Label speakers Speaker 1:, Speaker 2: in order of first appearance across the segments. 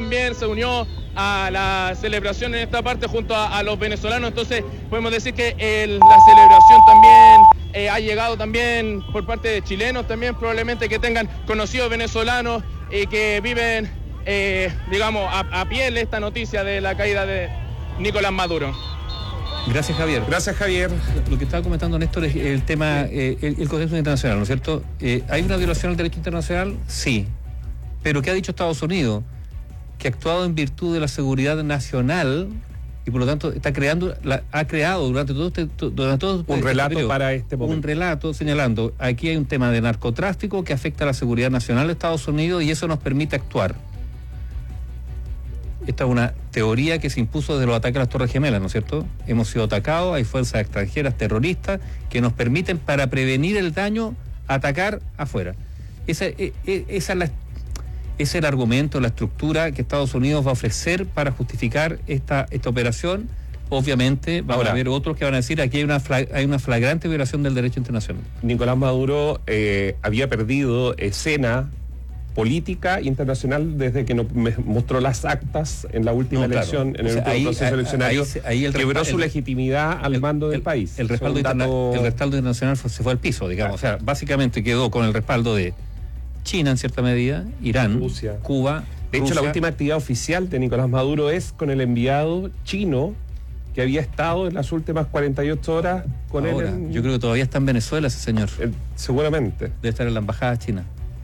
Speaker 1: también se unió a la celebración en esta parte junto a los venezolanos. Entonces podemos decir que la celebración también ha llegado también por parte de chilenos también, probablemente que tengan conocidos venezolanos y que viven, digamos, a piel esta noticia de la caída de Nicolás Maduro.
Speaker 2: Gracias, Javier.
Speaker 3: Gracias, Javier.
Speaker 2: Lo que estaba comentando Néstor es el tema, el contexto internacional, ¿no es cierto? ¿Hay una violación al derecho internacional? Sí. Pero ¿qué ha dicho Estados Unidos? Que ha actuado en virtud de la seguridad nacional y por lo tanto ha creado durante todo
Speaker 3: un relato periodo, para este momento.
Speaker 2: Un relato señalando, aquí hay un tema de narcotráfico que afecta a la seguridad nacional de Estados Unidos y eso nos permite actuar. Esta es una teoría que se impuso desde los ataques a las Torres Gemelas, ¿no es cierto? Hemos sido atacados, hay fuerzas extranjeras terroristas que nos permiten, para prevenir el daño, atacar afuera. Ese es el argumento, la estructura que Estados Unidos va a ofrecer para justificar esta operación. Obviamente va a haber otros que van a decir aquí hay una flagrante violación del derecho internacional.
Speaker 3: Nicolás Maduro había perdido escena política internacional desde que nos mostró las actas en la última elección, en el último proceso eleccionario, quebró su legitimidad al mando del país.
Speaker 2: El respaldo internacional se fue al piso, digamos. O sea, básicamente quedó con el respaldo de China en cierta medida, Irán,
Speaker 3: Rusia,
Speaker 2: Cuba.
Speaker 3: De hecho, la última actividad oficial de Nicolás Maduro es con el enviado chino que había estado en las últimas 48 horas con él.
Speaker 2: Yo creo que todavía está en Venezuela ese señor.
Speaker 3: Seguramente.
Speaker 2: Debe estar en la embajada china.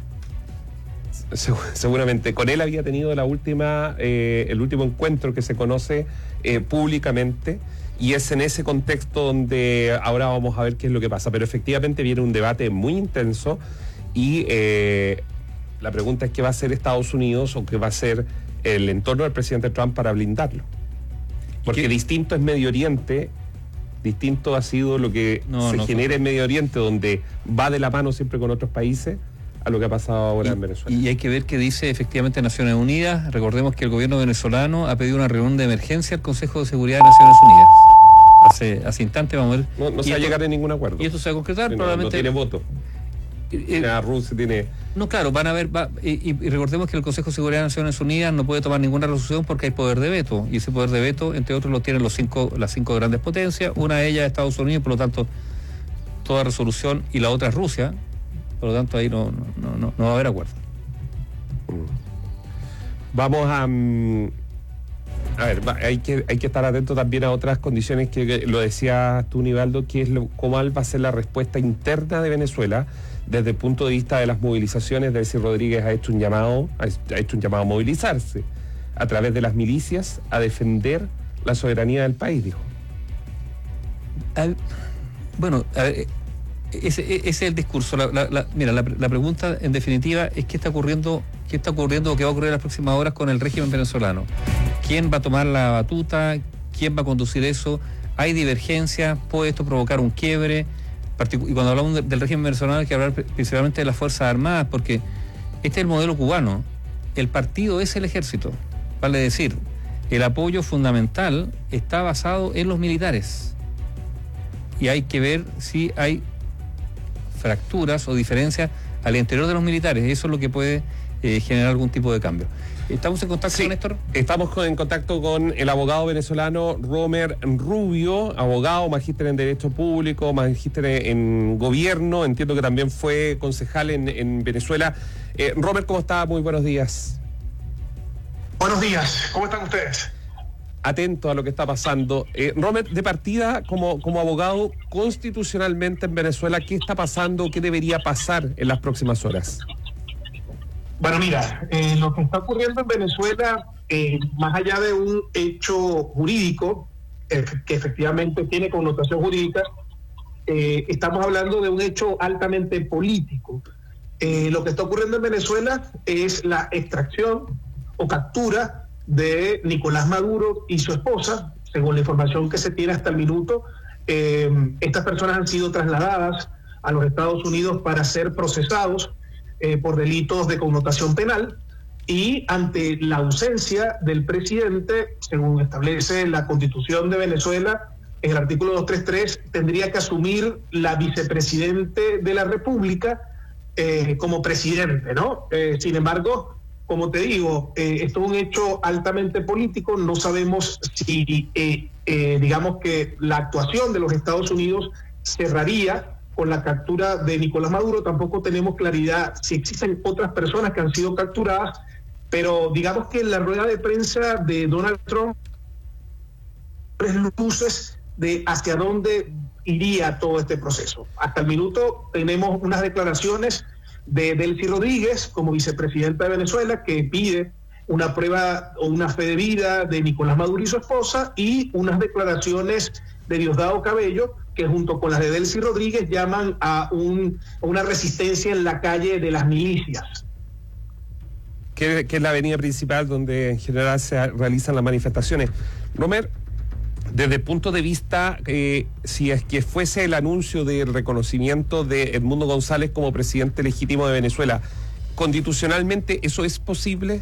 Speaker 3: Seguramente. Con él había tenido el último encuentro que se conoce públicamente, y es en ese contexto donde ahora vamos a ver qué es lo que pasa. Pero efectivamente viene un debate muy intenso y la pregunta es qué va a hacer Estados Unidos o qué va a hacer el entorno del presidente Trump para blindarlo. Porque distinto es Medio Oriente, distinto ha sido lo que genera en Medio Oriente, donde va de la mano siempre con otros países, a lo que ha pasado ahora en Venezuela.
Speaker 2: Y hay que ver qué dice efectivamente Naciones Unidas. Recordemos que el gobierno venezolano ha pedido una reunión de emergencia al Consejo de Seguridad de Naciones Unidas. Hace instantes vamos a ver.
Speaker 3: No se va a llegar a ningún acuerdo.
Speaker 2: Y esto se va a concretar probablemente.
Speaker 3: No tiene voto. Rusia tiene...
Speaker 2: No, claro, van a ver, y recordemos que el Consejo de Seguridad de Naciones Unidas no puede tomar ninguna resolución porque hay poder de veto, y ese poder de veto, entre otros, lo tienen las cinco grandes potencias, una de ellas es Estados Unidos, por lo tanto, toda resolución, y la otra es Rusia, por lo tanto ahí no va a haber acuerdo.
Speaker 3: Vamos a ver, hay que estar atento también a otras condiciones que lo decías tú, Nivaldo, que es cómo va a ser la respuesta interna de Venezuela desde el punto de vista de las movilizaciones. Delcy Rodríguez ha hecho un llamado a movilizarse a través de las milicias a defender la soberanía del país, dijo.
Speaker 2: Bueno, a ver, ese es el discurso. Mira, la pregunta en definitiva es qué está ocurriendo o qué va a ocurrir en las próximas horas con el régimen venezolano. ¿Quién va a tomar la batuta? ¿Quién va a conducir eso? ¿Hay divergencias? ¿Puede esto provocar un quiebre? Y cuando hablamos del régimen venezolano hay que hablar principalmente de las Fuerzas Armadas, porque este es el modelo cubano. El partido es el ejército. Vale decir, el apoyo fundamental está basado en los militares. Y hay que ver si hay fracturas o diferencias al interior de los militares. Eso es lo que puede generar algún tipo de cambio. ¿Estamos en contacto con Néstor?
Speaker 3: Estamos en contacto con el abogado venezolano Romer Rubio, abogado, magíster en Derecho Público, magíster en Gobierno, entiendo que también fue concejal en Venezuela. Romer, ¿cómo está? Muy buenos días.
Speaker 4: Buenos días, ¿cómo están ustedes?
Speaker 3: Atento a lo que está pasando. Romer, de partida, como abogado constitucionalmente en Venezuela, ¿qué está pasando? ¿Qué debería pasar en las próximas horas?
Speaker 4: Bueno, mira, lo que está ocurriendo en Venezuela, más allá de un hecho jurídico, que efectivamente tiene connotación jurídica, estamos hablando de un hecho altamente político. Lo que está ocurriendo en Venezuela es la extracción o captura de Nicolás Maduro y su esposa. Según la información que se tiene hasta el minuto, estas personas han sido trasladadas a los Estados Unidos para ser procesados por delitos de connotación penal, y ante la ausencia del presidente, según establece la Constitución de Venezuela, en el artículo 233, tendría que asumir la vicepresidente de la República como presidente, ¿no? Sin embargo, como te digo, esto es un hecho altamente político. No sabemos si, digamos que la actuación de los Estados Unidos cerraría con la captura de Nicolás Maduro. Tampoco tenemos claridad si existen otras personas que han sido capturadas, pero digamos que en la rueda de prensa de Donald Trump, tres luces de hacia dónde iría todo este proceso. Hasta el minuto tenemos unas declaraciones de Delcy Rodríguez como vicepresidenta de Venezuela, que pide una prueba o una fe de vida de Nicolás Maduro y su esposa, y unas declaraciones de Diosdado Cabello, que junto con las de Delcy Rodríguez llaman a una resistencia en la calle de las milicias.
Speaker 3: Que es la avenida principal donde en general se realizan las manifestaciones. Romer, desde el punto de vista, si es que fuese el anuncio del reconocimiento de Edmundo González como presidente legítimo de Venezuela, ¿constitucionalmente eso es posible?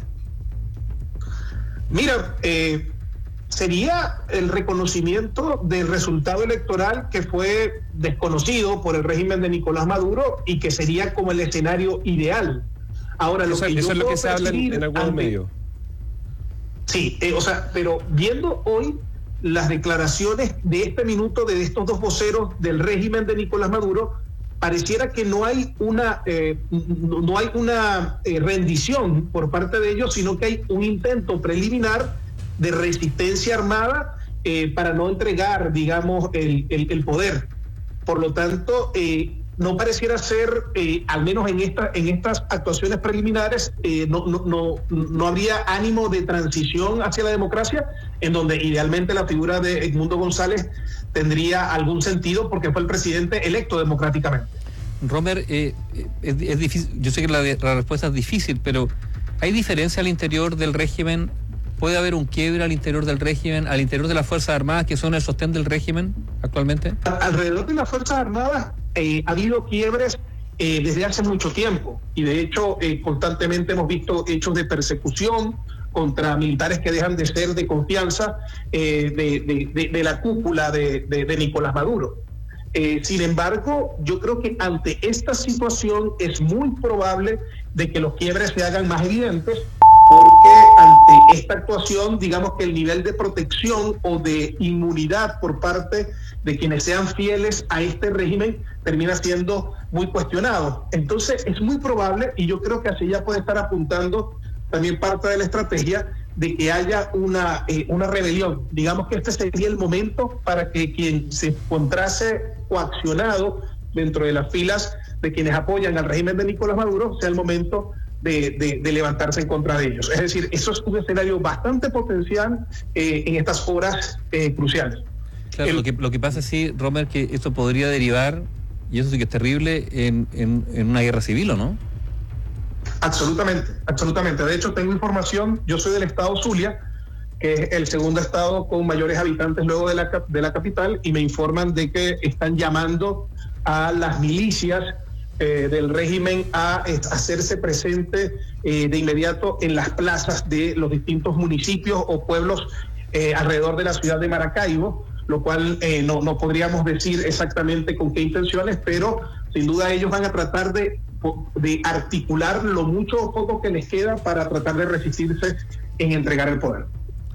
Speaker 4: Mira, sería el reconocimiento del resultado electoral que fue desconocido por el régimen de Nicolás Maduro y que sería como el escenario ideal. Ahora,
Speaker 3: eso es lo que se habla en algunos medios.
Speaker 4: Sí, pero viendo hoy las declaraciones de este minuto de estos dos voceros del régimen de Nicolás Maduro, pareciera que no hay una rendición por parte de ellos, sino que hay un intento preliminar de resistencia armada para no entregar, digamos, el poder. Por lo tanto, no pareciera ser, al menos en estas actuaciones preliminares, no habría ánimo de transición hacia la democracia, en donde idealmente la figura de Edmundo González tendría algún sentido porque fue el presidente electo democráticamente.
Speaker 2: Romer, es difícil, yo sé que la respuesta es difícil, pero ¿hay diferencia al interior del régimen? ¿Puede haber un quiebre al interior del régimen, al interior de las Fuerzas Armadas, que son el sostén del régimen actualmente?
Speaker 4: Alrededor de las Fuerzas Armadas ha habido quiebres desde hace mucho tiempo, y de hecho constantemente hemos visto hechos de persecución contra militares que dejan de ser de confianza de la cúpula de Nicolás Maduro. Sin embargo, yo creo que ante esta situación es muy probable de que los quiebres se hagan más evidentes, porque ante esta actuación, digamos que el nivel de protección o de inmunidad por parte de quienes sean fieles a este régimen termina siendo muy cuestionado. Entonces es muy probable, y yo creo que así ya puede estar apuntando también parte de la estrategia, de que haya una rebelión. Digamos que este sería el momento para que quien se encontrase coaccionado dentro de las filas de quienes apoyan al régimen de Nicolás Maduro sea el momento de levantarse en contra de ellos. Es decir, eso es un escenario bastante potencial en estas horas cruciales.
Speaker 2: Claro, lo que pasa sí, Romer, que esto podría derivar, y eso sí que es terrible, en una guerra civil, ¿o no?
Speaker 4: Absolutamente. De hecho, tengo información, yo soy del estado Zulia, que es el segundo estado con mayores habitantes luego de la capital, y me informan de que están llamando a las milicias del régimen a hacerse presente de inmediato en las plazas de los distintos municipios o pueblos alrededor de la ciudad de Maracaibo, lo cual no podríamos decir exactamente con qué intenciones, pero sin duda ellos van a tratar de articular lo mucho o poco que les queda para tratar de resistirse en entregar el poder.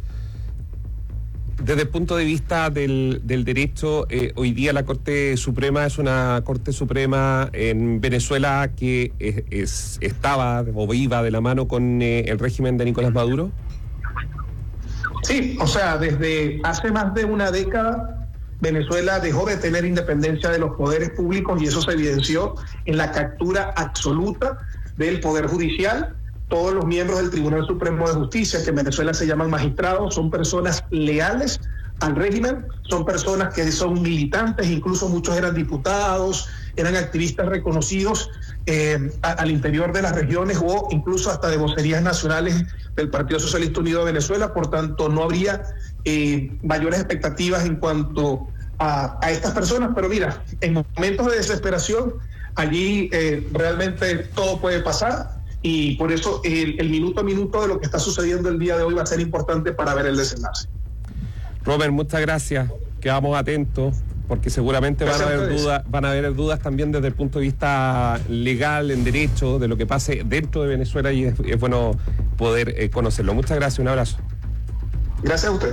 Speaker 3: Desde el punto de vista del derecho, hoy día la Corte Suprema es una Corte Suprema en Venezuela que estaba o iba de la mano con el régimen de Nicolás Maduro.
Speaker 4: Sí, o sea, desde hace más de una década Venezuela dejó de tener independencia de los poderes públicos, y eso se evidenció en la captura absoluta del Poder Judicial. Todos los miembros del Tribunal Supremo de Justicia, que en Venezuela se llaman magistrados, son personas leales al régimen, son personas que son militantes, incluso muchos eran diputados, eran activistas reconocidos al interior de las regiones o incluso hasta de vocerías nacionales del Partido Socialista Unido de Venezuela. Por tanto, no habría mayores expectativas en cuanto a estas personas, pero mira, en momentos de desesperación, allí realmente todo puede pasar. Y por eso el minuto a minuto de lo que está sucediendo el día de hoy va a ser importante para ver el desenlace.
Speaker 3: Robert, muchas gracias. Quedamos atentos. porque seguramente van a haber dudas también desde el punto de vista legal, en derecho, de lo que pase dentro de Venezuela, y es bueno poder conocerlo. Muchas gracias, un abrazo.
Speaker 4: Gracias a usted.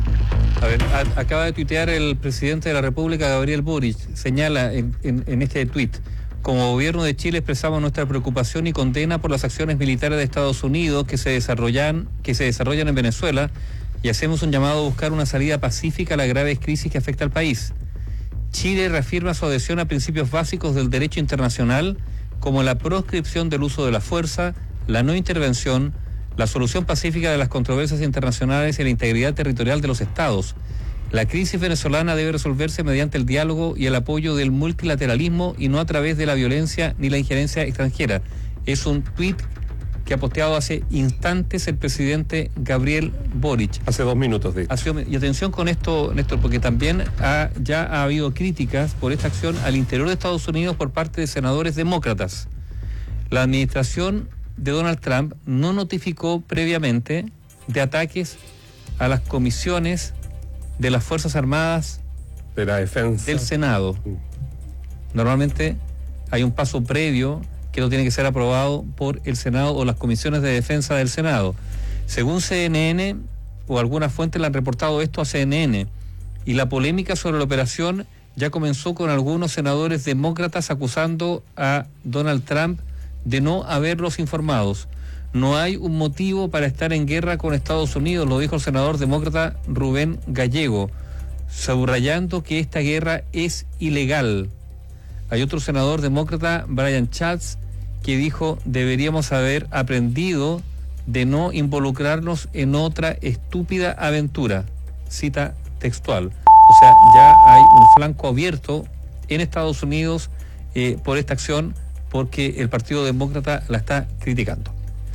Speaker 2: A ver, acaba de tuitear el presidente de la República, Gabriel Boric, señala en este tuit: como gobierno de Chile expresamos nuestra preocupación y condena por las acciones militares de Estados Unidos que se desarrollan en Venezuela, y hacemos un llamado a buscar una salida pacífica a la grave crisis que afecta al país. Chile reafirma su adhesión a principios básicos del derecho internacional, como la proscripción del uso de la fuerza, la no intervención, la solución pacífica de las controversias internacionales y la integridad territorial de los estados. La crisis venezolana debe resolverse mediante el diálogo y el apoyo del multilateralismo y no a través de la violencia ni la injerencia extranjera. Es un tuit que ha posteado hace instantes el presidente Gabriel Boric.
Speaker 3: Hace 2 minutos, de hecho.
Speaker 2: Y atención con esto, Néstor, porque también ya ha habido críticas por esta acción al interior de Estados Unidos por parte de senadores demócratas. La administración de Donald Trump no notificó previamente de ataques a las comisiones de las Fuerzas Armadas
Speaker 3: de la Defensa
Speaker 2: del Senado. Normalmente hay un paso previo que no tiene que ser aprobado por el Senado o las comisiones de defensa del Senado. Según CNN, o algunas fuentes le han reportado esto a CNN, y la polémica sobre la operación ya comenzó con algunos senadores demócratas acusando a Donald Trump de no haberlos informados. No hay un motivo para estar en guerra con Estados Unidos, lo dijo el senador demócrata Rubén Gallego, subrayando que esta guerra es ilegal. Hay otro senador demócrata, Brian Schatz, que dijo: deberíamos haber aprendido de no involucrarnos en otra estúpida aventura. Cita textual. O sea, ya hay un flanco abierto en Estados Unidos por esta acción, porque el Partido Demócrata la está criticando.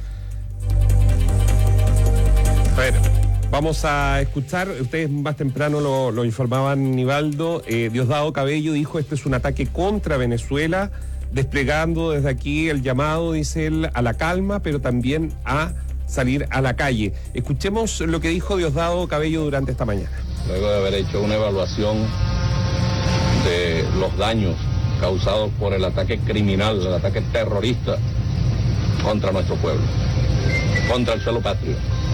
Speaker 3: A ver, vamos a escuchar, ustedes más temprano lo informaban, Nivaldo, Diosdado Cabello dijo: este es un ataque contra Venezuela, desplegando desde aquí el llamado, dice él, a la calma, pero también a salir a la calle. Escuchemos lo que dijo Diosdado Cabello durante esta mañana.
Speaker 5: Luego de haber hecho una evaluación de los daños causados por el ataque criminal, el ataque terrorista contra nuestro pueblo, contra el suelo patrio,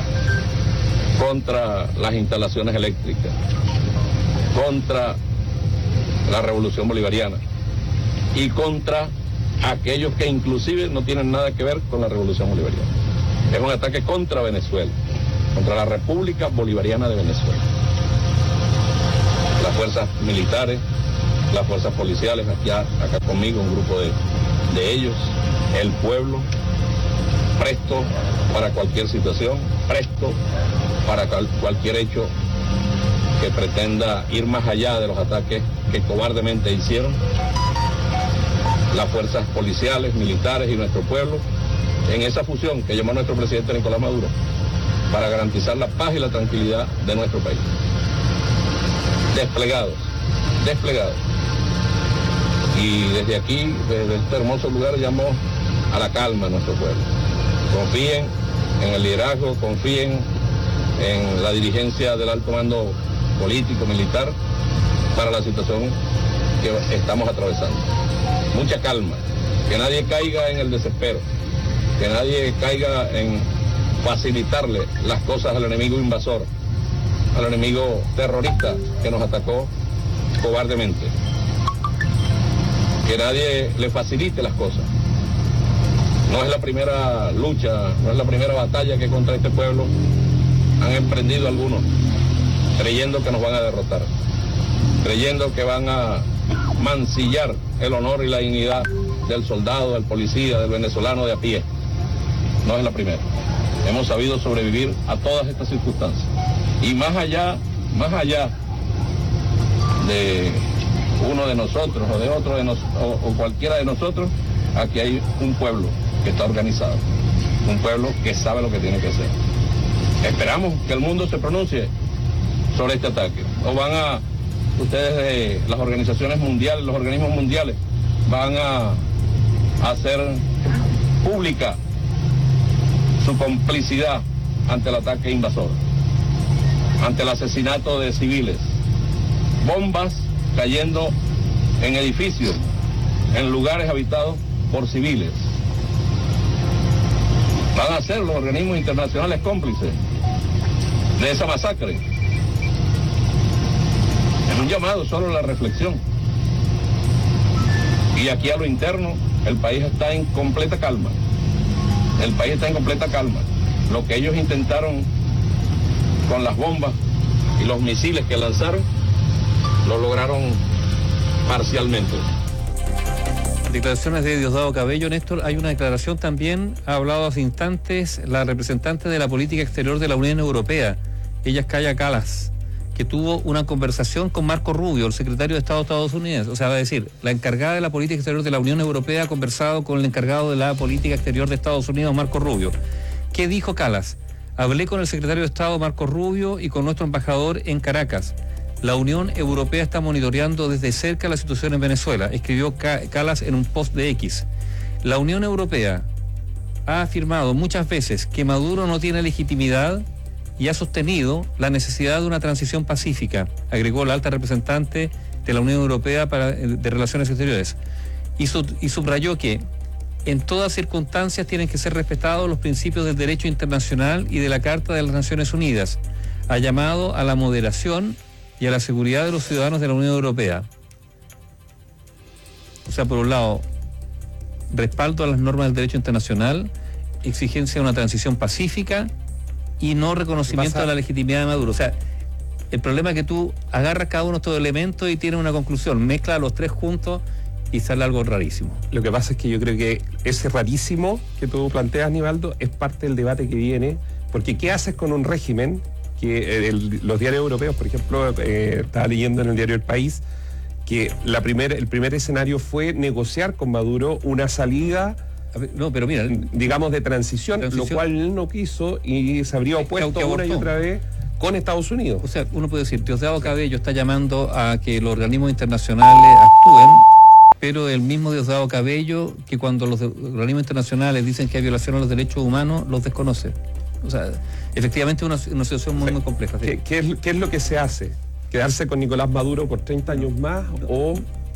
Speaker 5: contra las instalaciones eléctricas, contra la revolución bolivariana y contra aquellos que inclusive no tienen nada que ver con la revolución bolivariana. Es un ataque contra Venezuela, contra la República Bolivariana de Venezuela. Las fuerzas militares, las fuerzas policiales, acá conmigo un grupo de ellos, el pueblo, presto para cualquier situación, presto para cualquier hecho que pretenda ir más allá de los ataques que cobardemente hicieron las fuerzas policiales, militares y nuestro pueblo en esa fusión que llamó nuestro presidente Nicolás Maduro para garantizar la paz y la tranquilidad de nuestro país. Desplegados. Y desde aquí, desde este hermoso lugar, llamo a la calma a nuestro pueblo. Confíen en el liderazgo, confíen en la dirigencia del alto mando político, militar, para la situación que estamos atravesando. Mucha calma, que nadie caiga en el desespero, que nadie caiga en facilitarle las cosas al enemigo invasor, al enemigo terrorista que nos atacó cobardemente. Que nadie le facilite las cosas. No es la primera lucha, no es la primera batalla que contra este pueblo han emprendido algunos, creyendo que nos van a derrotar, creyendo que van a mancillar el honor y la dignidad del soldado, del policía, del venezolano de a pie. No es la primera. Hemos sabido sobrevivir a todas estas circunstancias. Y más allá de uno de nosotros o de otro o cualquiera de nosotros, aquí hay un pueblo que está organizado, un pueblo que sabe lo que tiene que hacer. Esperamos que el mundo se pronuncie sobre este ataque. O van a, ustedes, las organizaciones mundiales, los organismos mundiales, van a hacer pública su complicidad ante el ataque invasor, ante el asesinato de civiles, bombas cayendo en edificios, en lugares habitados por civiles. Van a ser los organismos internacionales cómplices de esa masacre. Es un llamado solo a la reflexión. Y aquí a lo interno, el país está en completa calma. El país está en completa calma. Lo que ellos intentaron con las bombas y los misiles que lanzaron, lo lograron parcialmente.
Speaker 2: Declaraciones de Diosdado Cabello. Néstor, hay una declaración también, ha hablado hace instantes la representante de la política exterior de la Unión Europea, ella es Kaja Kallas, que tuvo una conversación con Marco Rubio, el secretario de Estado de Estados Unidos. O sea, va a decir, la encargada de la política exterior de la Unión Europea ha conversado con el encargado de la política exterior de Estados Unidos, Marco Rubio. ¿Qué dijo Kallas? Hablé con el secretario de Estado, Marco Rubio, y con nuestro embajador en Caracas. La Unión Europea está monitoreando desde cerca la situación en Venezuela, escribió Kallas en un post de X. La Unión Europea ha afirmado muchas veces que Maduro no tiene legitimidad y ha sostenido la necesidad de una transición pacífica, agregó la alta representante de la Unión Europea de Relaciones Exteriores. Y subrayó que en todas circunstancias tienen que ser respetados los principios del derecho internacional y de la Carta de las Naciones Unidas. Ha llamado a la moderación y a la seguridad de los ciudadanos de la Unión Europea. O sea, por un lado, respaldo a las normas del derecho internacional, exigencia de una transición pacífica y no reconocimiento de la legitimidad de Maduro. O sea, el problema es que tú agarras cada uno de estos elementos y tienes una conclusión, mezcla los tres juntos y sale algo rarísimo.
Speaker 3: Lo que pasa es que yo creo que ese rarísimo que tú planteas, Nivaldo, es parte del debate que viene, porque ¿qué haces con un régimen que los diarios europeos, por ejemplo, estaba leyendo en el diario El País, que el primer escenario fue negociar con Maduro una salida,
Speaker 2: no, pero mira,
Speaker 3: digamos, de transición, lo cual él no quiso y se habría opuesto una y otra vez con Estados Unidos.
Speaker 2: O sea, uno puede decir, Diosdado Cabello está llamando a que los organismos internacionales actúen, pero el mismo Diosdado Cabello, que cuando los organismos internacionales dicen que hay violación a los derechos humanos, los desconoce. O sea, efectivamente es una situación muy compleja. ¿Sí?
Speaker 3: ¿Qué es lo que se hace? ¿Quedarse con Nicolás Maduro por 30 años más o...?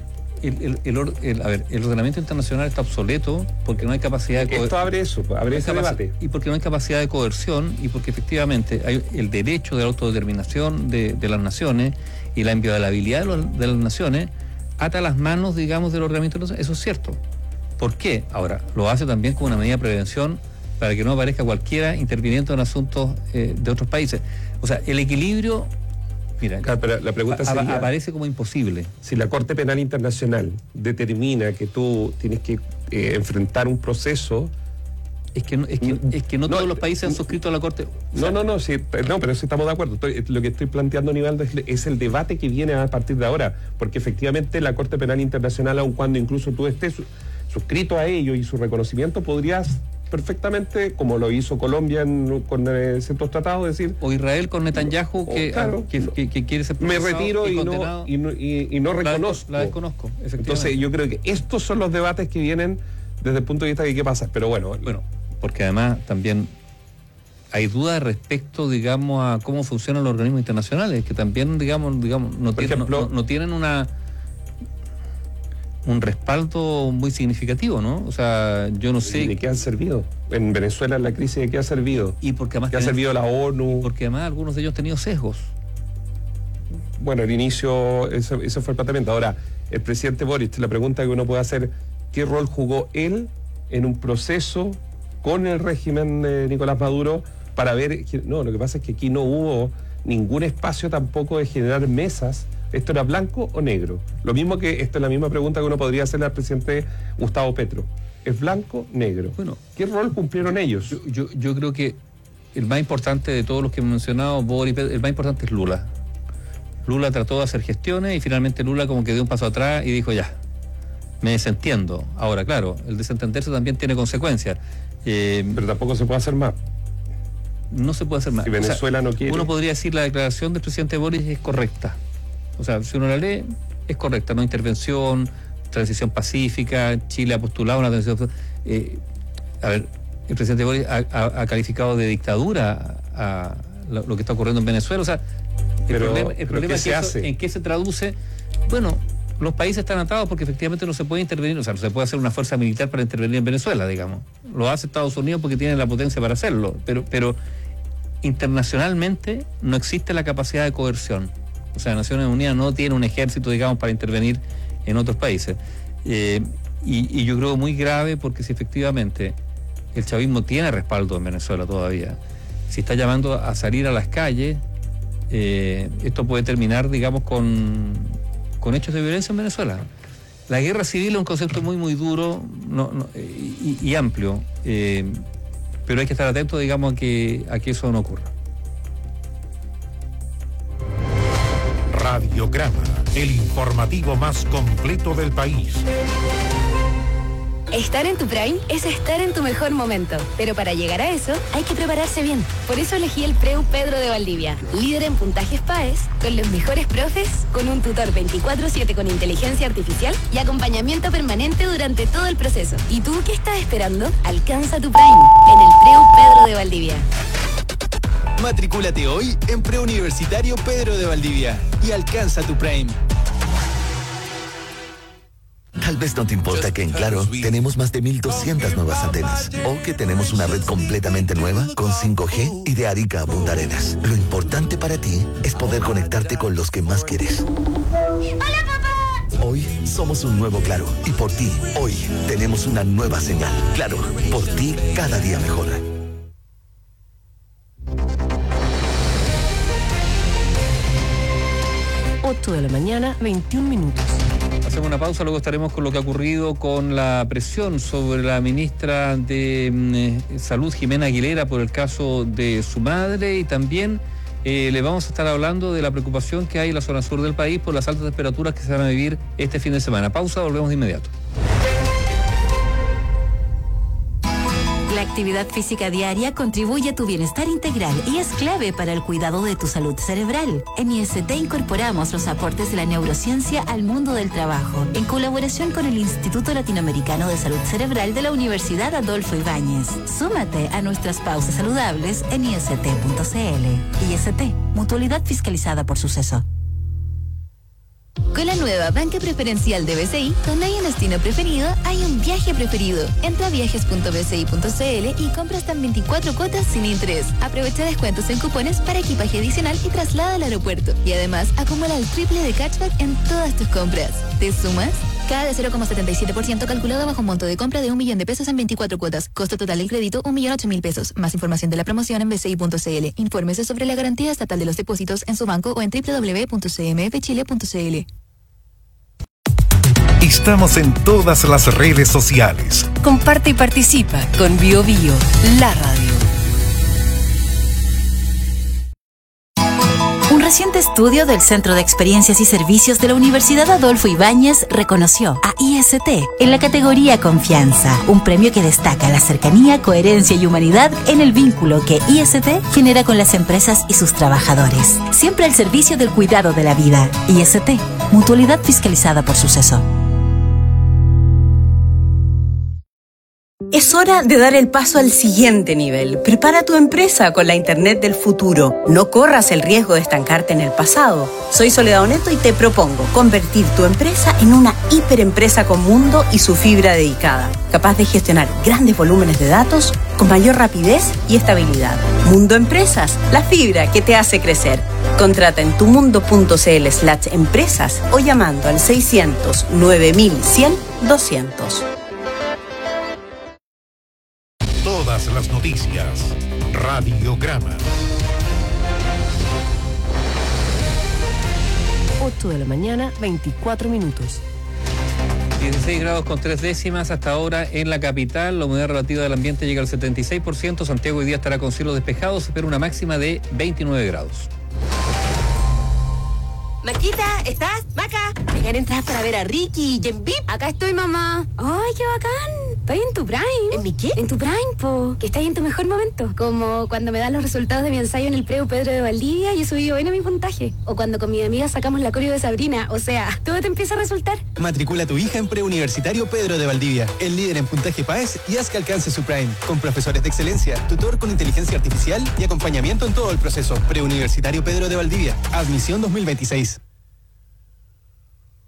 Speaker 2: El ordenamiento internacional está obsoleto porque no hay capacidad de
Speaker 3: Esto abre ese debate.
Speaker 2: Y porque no hay capacidad de coerción y porque efectivamente hay el derecho de la autodeterminación de las naciones y la inviolabilidad de las naciones ata las manos, digamos, del ordenamiento internacional. Eso es cierto. ¿Por qué? Ahora, lo hace también como una medida de prevención para que no aparezca cualquiera interviniendo en asuntos de otros países. O sea, el equilibrio, mira,
Speaker 3: claro, pero la pregunta sería,
Speaker 2: aparece como imposible.
Speaker 3: Si la Corte Penal Internacional determina que tú tienes que enfrentar un proceso...
Speaker 2: Es que no todos los países han suscrito a la Corte.
Speaker 3: Pero sí estamos de acuerdo. Lo que estoy planteando, Nivaldo, es el debate que viene a partir de ahora, porque efectivamente la Corte Penal Internacional, aun cuando incluso tú estés suscrito a ello y su reconocimiento, podrías perfectamente, como lo hizo Colombia con ciertos tratados, decir...
Speaker 2: O Israel con Netanyahu, que quiere ser...
Speaker 3: Me retiro y no reconozco.
Speaker 2: La desconozco, efectivamente.
Speaker 3: Entonces yo creo que estos son los debates que vienen desde el punto de vista de qué pasa. Pero bueno,
Speaker 2: porque además también hay dudas respecto, digamos, a cómo funcionan los organismos internacionales, que también, digamos no tienen un respaldo muy significativo, ¿no? O sea, yo no sé...
Speaker 3: ¿De qué han servido? En Venezuela, en la crisis, ¿de qué ha servido?
Speaker 2: Y porque además...
Speaker 3: ¿Qué ha servido la ONU?
Speaker 2: Porque además algunos de ellos han tenido sesgos.
Speaker 3: Bueno, el inicio, eso fue el planteamiento. Ahora, el presidente Boric, la pregunta que uno puede hacer, ¿qué rol jugó él en un proceso con el régimen de Nicolás Maduro para ver... No, lo que pasa es que aquí no hubo ningún espacio tampoco de generar mesas. ¿Esto era blanco o negro? Lo mismo que esto es la misma pregunta que uno podría hacerle al presidente Gustavo Petro. ¿Es blanco, negro?
Speaker 2: Bueno,
Speaker 3: ¿qué rol cumplieron ellos?
Speaker 2: Yo creo que el más importante de todos los que hemos mencionado, Boris, el más importante es Lula. Lula trató de hacer gestiones y finalmente Lula como que dio un paso atrás y dijo ya, me desentiendo. Ahora, claro, el desentenderse también tiene consecuencias.
Speaker 3: Pero tampoco se puede hacer más.
Speaker 2: No se puede hacer más.
Speaker 3: Si Venezuela no quiere...
Speaker 2: Uno podría decir la declaración del presidente Boris es correcta. O sea, si uno la lee, es correcta, no intervención, transición pacífica, Chile ha postulado una transición... el presidente Boris ha calificado de dictadura a lo que está ocurriendo en Venezuela. O sea, el problema es que ¿en qué se traduce? Bueno, los países están atados porque efectivamente no se puede intervenir, o sea, no se puede hacer una fuerza militar para intervenir en Venezuela, digamos. Lo hace Estados Unidos porque tiene la potencia para hacerlo, pero internacionalmente no existe la capacidad de coerción. O sea, Naciones Unidas no tiene un ejército, digamos, para intervenir en otros países. Y yo creo muy grave porque si efectivamente el chavismo tiene respaldo en Venezuela todavía, si está llamando a salir a las calles, esto puede terminar, digamos, con hechos de violencia en Venezuela. La guerra civil es un concepto muy, muy duro y amplio, pero hay que estar atento, digamos, a que eso no ocurra.
Speaker 6: Radiograma, el informativo más completo del país.
Speaker 7: Estar en tu prime es estar en tu mejor momento, pero para llegar a eso hay que prepararse bien. Por eso elegí el Preu Pedro de Valdivia, líder en puntajes PAES, con los mejores profes, con un tutor 24/7 con inteligencia artificial y acompañamiento permanente durante todo el proceso. ¿Y tú qué estás esperando? Alcanza tu prime en el Preu Pedro de Valdivia.
Speaker 8: Matricúlate hoy en Preuniversitario Pedro de Valdivia y alcanza tu prime.
Speaker 9: Tal vez no te importa que en Claro tenemos más de 1,200 nuevas antenas o que tenemos una red completamente nueva con 5G y de Arica a Punta Arenas. Lo importante para ti es poder conectarte con los que más quieres.
Speaker 10: ¡Hola, papá!
Speaker 9: Hoy somos un nuevo Claro y por ti, hoy tenemos una nueva señal. Claro, por ti cada día mejor.
Speaker 11: 8 de la mañana, 21 minutos.
Speaker 2: Hacemos una pausa, luego estaremos con lo que ha ocurrido con la presión sobre la ministra de Salud, Jimena Aguilera, por el caso de su madre, y también le vamos a estar hablando de la preocupación que hay en la zona sur del país por las altas temperaturas que se van a vivir este fin de semana. Pausa, volvemos de inmediato.
Speaker 12: La actividad física diaria contribuye a tu bienestar integral y es clave para el cuidado de tu salud cerebral. En IST incorporamos los aportes de la neurociencia al mundo del trabajo, en colaboración con el Instituto Latinoamericano de Salud Cerebral de la Universidad Adolfo Ibáñez. Súmate a nuestras pausas saludables en ist.cl. IST, mutualidad fiscalizada por Suceso.
Speaker 7: Con la nueva banca preferencial de BCI, donde hay un destino preferido, hay un viaje preferido. Entra a viajes.bci.cl y compra hasta en 24 cuotas sin interés. Aprovecha descuentos en cupones para equipaje adicional y traslada al aeropuerto. Y además, acumula el triple de cashback en todas tus compras. ¿Te sumas? Cada de 0,77% calculado bajo un monto de compra de 1 millón de pesos en 24 cuotas. Costo total del crédito, 1.008.000 pesos. Más información de la promoción en bci.cl. Infórmese sobre la garantía estatal de los depósitos en su banco o en www.cmfchile.cl.
Speaker 6: Estamos en todas las redes sociales.
Speaker 11: Comparte y participa con BioBio, la radio.
Speaker 12: Un reciente estudio del Centro de Experiencias y Servicios de la Universidad Adolfo Ibáñez reconoció a IST en la categoría Confianza, un premio que destaca la cercanía, coherencia y humanidad en el vínculo que IST genera con las empresas y sus trabajadores. Siempre al servicio del cuidado de la vida. IST, mutualidad fiscalizada por Suceso.
Speaker 11: Es hora de dar el paso al siguiente nivel. Prepara tu empresa con la Internet del futuro. No corras el riesgo de estancarte en el pasado. Soy Soledad Oneto y te propongo convertir tu empresa en una hiperempresa con mundo y su fibra dedicada, capaz de gestionar grandes volúmenes de datos con mayor rapidez y estabilidad. Mundo Empresas, la fibra que te hace crecer. Contrata en tumundo.cl/empresas o llamando al 600 9100 200.
Speaker 6: Todas las noticias. Radiograma.
Speaker 11: 8 de la mañana, 24 minutos.
Speaker 2: 16 grados con 3 décimas hasta ahora en la capital. La humedad relativa del ambiente llega al 76%. Santiago hoy día estará con cielos despejados. Se espera una máxima de 29 grados.
Speaker 7: Maquita, ¿estás? Maca, llegan entradas para ver a Ricky y Jen Beep. Acá estoy, mamá. ¡Ay, qué bacán! Estoy en tu prime. ¿En mi qué? En tu prime, po. Que estás en tu mejor momento. Como cuando me dan los resultados de mi ensayo en el Preu Pedro de Valdivia y he subido bien a mi puntaje. O cuando con mi amiga sacamos la coreo de Sabrina. O sea, todo te empieza a resultar.
Speaker 8: Matricula a tu hija en Preuniversitario Pedro de Valdivia, el líder en puntaje PAES, y haz que alcance su prime. Con profesores de excelencia, tutor con inteligencia artificial y acompañamiento en todo el proceso. Preuniversitario Pedro de Valdivia. Admisión 2026.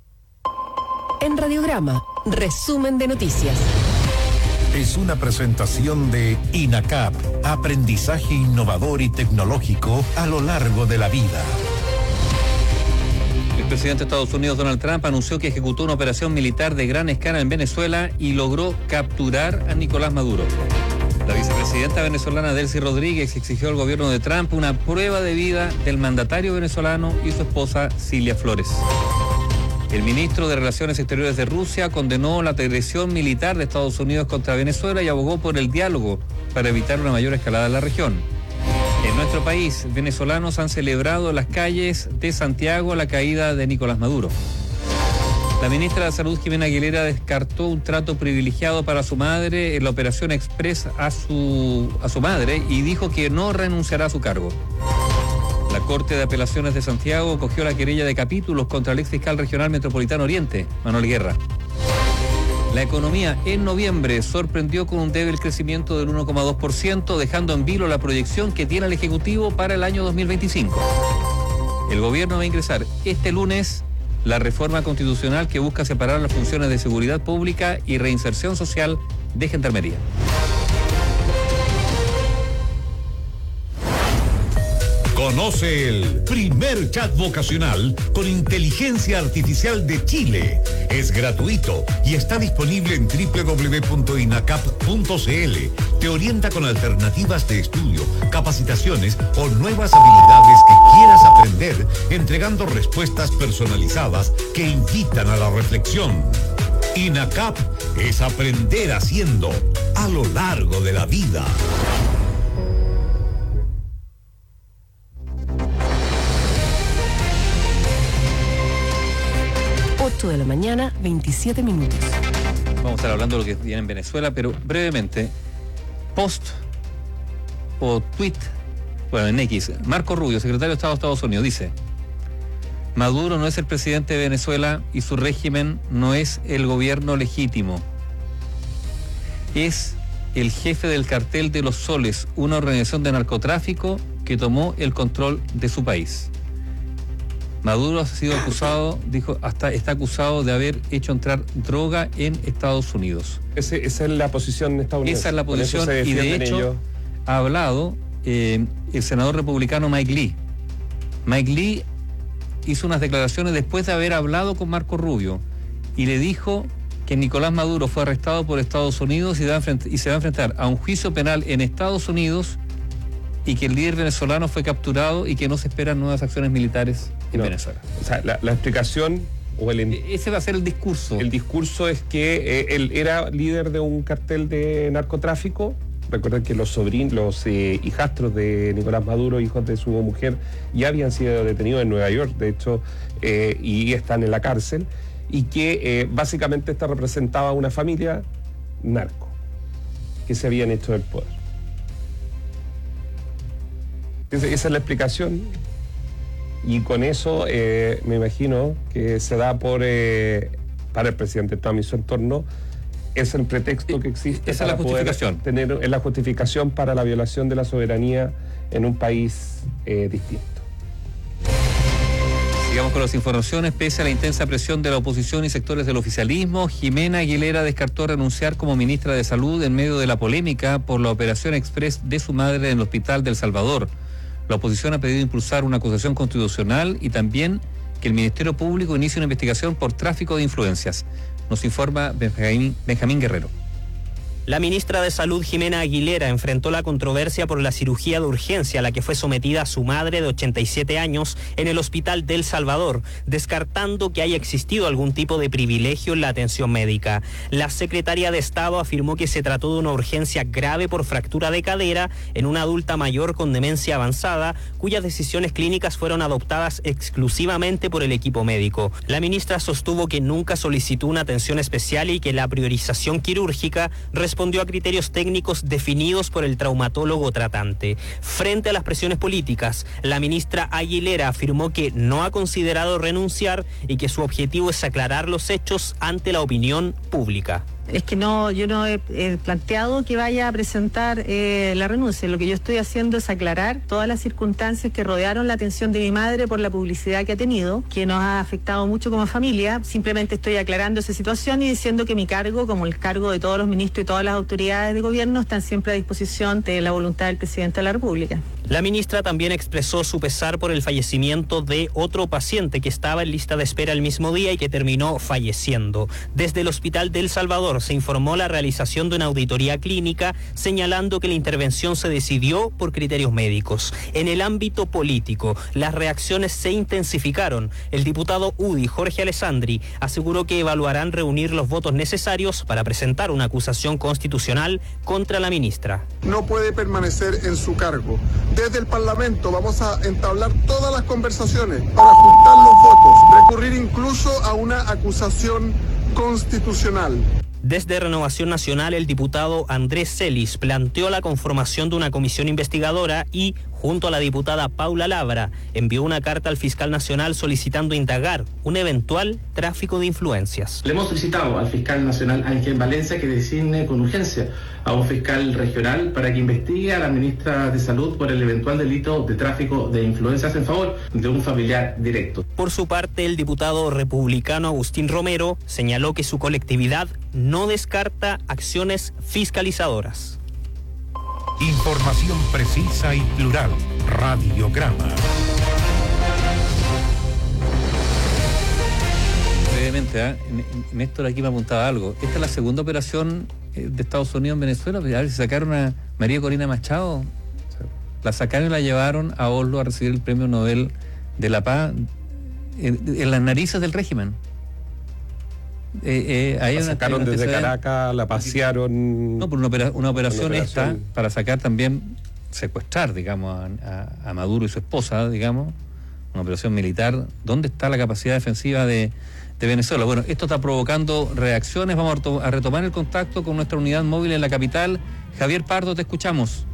Speaker 13: En Radiograma, resumen de noticias.
Speaker 6: Es una presentación de INACAP, aprendizaje innovador y tecnológico a lo largo de la vida.
Speaker 2: El presidente de Estados Unidos, Donald Trump, anunció que ejecutó una operación militar de gran escala en Venezuela y logró capturar a Nicolás Maduro. La vicepresidenta venezolana Delcy Rodríguez exigió al gobierno de Trump una prueba de vida del mandatario venezolano y su esposa Cilia Flores. El ministro de Relaciones Exteriores de Rusia condenó la agresión militar de Estados Unidos contra Venezuela y abogó por el diálogo para evitar una mayor escalada en la región. En nuestro país, venezolanos han celebrado en las calles de Santiago la caída de Nicolás Maduro. La ministra de Salud, Jimena Aguilera, descartó un trato privilegiado para su madre en la operación Express a su madre y dijo que no renunciará a su cargo. La Corte de Apelaciones de Santiago acogió la querella de capítulos contra el ex fiscal regional metropolitano Oriente, Manuel Guerra. La economía en noviembre sorprendió con un débil crecimiento del 1,2%, dejando en vilo la proyección que tiene el Ejecutivo para el año 2025. El gobierno va a ingresar este lunes la reforma constitucional que busca separar las funciones de seguridad pública y reinserción social de gendarmería.
Speaker 6: Conoce el primer chat vocacional con inteligencia artificial de Chile. Es gratuito y está disponible en www.inacap.cl. Te orienta con alternativas de estudio, capacitaciones o nuevas habilidades que quieras aprender, entregando respuestas personalizadas que invitan a la reflexión. INACAP es aprender haciendo a lo largo de la vida.
Speaker 13: 8 de la mañana, 27 minutos.
Speaker 2: Vamos a estar hablando de lo que viene en Venezuela, pero brevemente, post o tweet, bueno, en X, Marco Rubio, secretario de Estado de Estados Unidos, dice: Maduro no es el presidente de Venezuela y su régimen no es el gobierno legítimo. Es el jefe del cartel de los Soles, una organización de narcotráfico que tomó el control de su país. Maduro ha sido acusado, está acusado de haber hecho entrar droga en Estados Unidos.
Speaker 3: Esa es la posición estadounidense.
Speaker 2: Esa es la posición, y de hecho ha hablado el senador republicano Mike Lee. Mike Lee hizo unas declaraciones después de haber hablado con Marco Rubio y le dijo que Nicolás Maduro fue arrestado por Estados Unidos y se va a enfrentar a un juicio penal en Estados Unidos, y que el líder venezolano fue capturado y que no se esperan nuevas acciones militares en Venezuela.
Speaker 3: O sea, la explicación o
Speaker 2: ese va a ser el discurso.
Speaker 3: El discurso es que él era líder de un cartel de narcotráfico. Recuerden que los hijastros de Nicolás Maduro, hijos de su mujer, ya habían sido detenidos en Nueva York, de hecho, y están en la cárcel, y que básicamente esta representaba una familia narco que se habían hecho del poder. Esa es la explicación, y con eso me imagino que se da para el presidente Trump y su entorno, es el pretexto que existe.
Speaker 2: Esa es la justificación.
Speaker 3: Es la justificación para la violación de la soberanía en un país distinto.
Speaker 2: Sigamos con las informaciones. Pese a la intensa presión de la oposición y sectores del oficialismo, Jimena Aguilera descartó renunciar como ministra de Salud en medio de la polémica por la operación Express de su madre en el hospital de El Salvador. La oposición ha pedido impulsar una acusación constitucional y también que el Ministerio Público inicie una investigación por tráfico de influencias. Nos informa Benjamín Guerrero.
Speaker 14: La ministra de Salud, Jimena Aguilera, enfrentó la controversia por la cirugía de urgencia a la que fue sometida su madre de 87 años en el hospital de El Salvador, descartando que haya existido algún tipo de privilegio en la atención médica. La secretaria de Estado afirmó que se trató de una urgencia grave por fractura de cadera en una adulta mayor con demencia avanzada, cuyas decisiones clínicas fueron adoptadas exclusivamente por el equipo médico. La ministra sostuvo que nunca solicitó una atención especial y que la priorización quirúrgica respondió a criterios técnicos definidos por el traumatólogo tratante. Frente a las presiones políticas, la ministra Aguilera afirmó que no ha considerado renunciar y que su objetivo es aclarar los hechos ante la opinión pública.
Speaker 15: Es que yo no he planteado que vaya a presentar la renuncia. Lo que yo estoy haciendo es aclarar todas las circunstancias que rodearon la atención de mi madre por la publicidad que ha tenido, que nos ha afectado mucho como familia. Simplemente estoy aclarando esa situación y diciendo que mi cargo, como el cargo de todos los ministros y todas las autoridades de gobierno, están siempre a disposición de la voluntad del presidente de la República.
Speaker 14: La ministra también expresó su pesar por el fallecimiento de otro paciente que estaba en lista de espera el mismo día y que terminó falleciendo. Desde el Hospital de El Salvador se informó la realización de una auditoría clínica, señalando que la intervención se decidió por criterios médicos. En el ámbito político, las reacciones se intensificaron. El diputado UDI, Jorge Alessandri, aseguró que evaluarán reunir los votos necesarios para presentar una acusación constitucional contra la ministra.
Speaker 16: No puede permanecer en su cargo. Desde el Parlamento vamos a entablar todas las conversaciones para ajustar los votos, recurrir incluso a una acusación constitucional.
Speaker 14: Desde Renovación Nacional, el diputado Andrés Celis planteó la conformación de una comisión investigadora y, junto a la diputada Paula Labra, envió una carta al fiscal nacional solicitando indagar un eventual tráfico de influencias.
Speaker 17: Le hemos solicitado al fiscal nacional Ángel Valencia que designe con urgencia a un fiscal regional para que investigue a la ministra de Salud por el eventual delito de tráfico de influencias en favor de un familiar directo.
Speaker 14: Por su parte, el diputado republicano Agustín Romero señaló que su colectividad no descarta acciones fiscalizadoras.
Speaker 6: Información precisa y plural. Radiograma.
Speaker 2: Brevemente, Néstor aquí me apuntaba algo. Esta es la segunda operación de Estados Unidos en Venezuela. A ver si sacaron a María Corina Machado. La sacaron y la llevaron a Oslo a recibir el Premio Nobel de la Paz en las narices del régimen.
Speaker 3: La sacaron desde Caracas, la pasearon.
Speaker 2: No, por una operación esta para sacar también, secuestrar, digamos, a Maduro y su esposa, digamos, una operación militar. ¿Dónde está la capacidad defensiva de Venezuela? Bueno, esto está provocando reacciones. Vamos a retomar el contacto con nuestra unidad móvil en la capital. Javier Pardo, te escuchamos.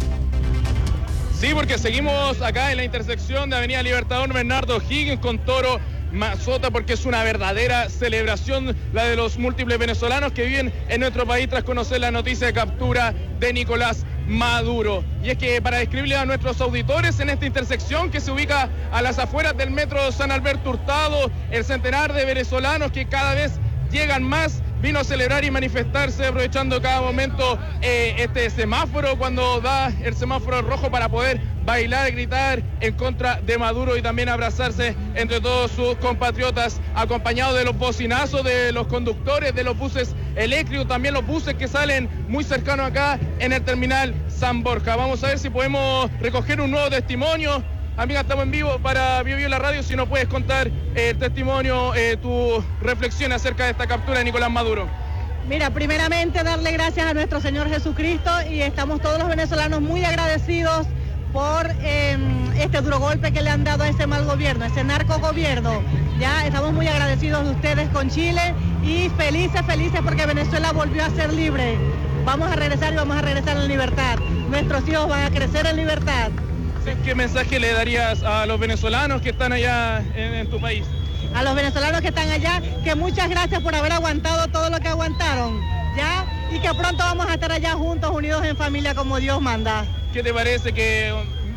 Speaker 1: Sí, porque seguimos acá en la intersección de Avenida Libertador Bernardo Higgins con Toro Mazota, porque es una verdadera celebración la de los múltiples venezolanos que viven en nuestro país tras conocer la noticia de captura de Nicolás Maduro. Y es que para describirle a nuestros auditores, en esta intersección que se ubica a las afueras del metro San Alberto Hurtado, el centenar de venezolanos que cada vez llegan más vino a celebrar y manifestarse aprovechando cada momento este semáforo, cuando da el semáforo rojo, para poder bailar, gritar en contra de Maduro y también abrazarse entre todos sus compatriotas, acompañados de los bocinazos de los conductores de los buses eléctricos, también los buses que salen muy cercanos acá en el terminal San Borja. Vamos a ver si podemos recoger un nuevo testimonio. Amiga, estamos en vivo para Bio la radio. Si nos puedes contar el testimonio, tu reflexión acerca de esta captura de Nicolás Maduro.
Speaker 18: Mira, primeramente darle gracias a nuestro Señor Jesucristo, y estamos todos los venezolanos muy agradecidos por este duro golpe que le han dado a ese mal gobierno, ese narcogobierno. Ya estamos muy agradecidos de ustedes con Chile y felices porque Venezuela volvió a ser libre. Vamos a regresar y vamos a regresar en libertad. Nuestros hijos van a crecer en libertad.
Speaker 1: ¿Qué mensaje le darías a los venezolanos que están allá en tu país?
Speaker 18: A los venezolanos que están allá, que muchas gracias por haber aguantado todo lo que aguantaron, ¿ya? Y que pronto vamos a estar allá juntos, unidos en familia, como Dios manda.
Speaker 1: ¿Qué te parece que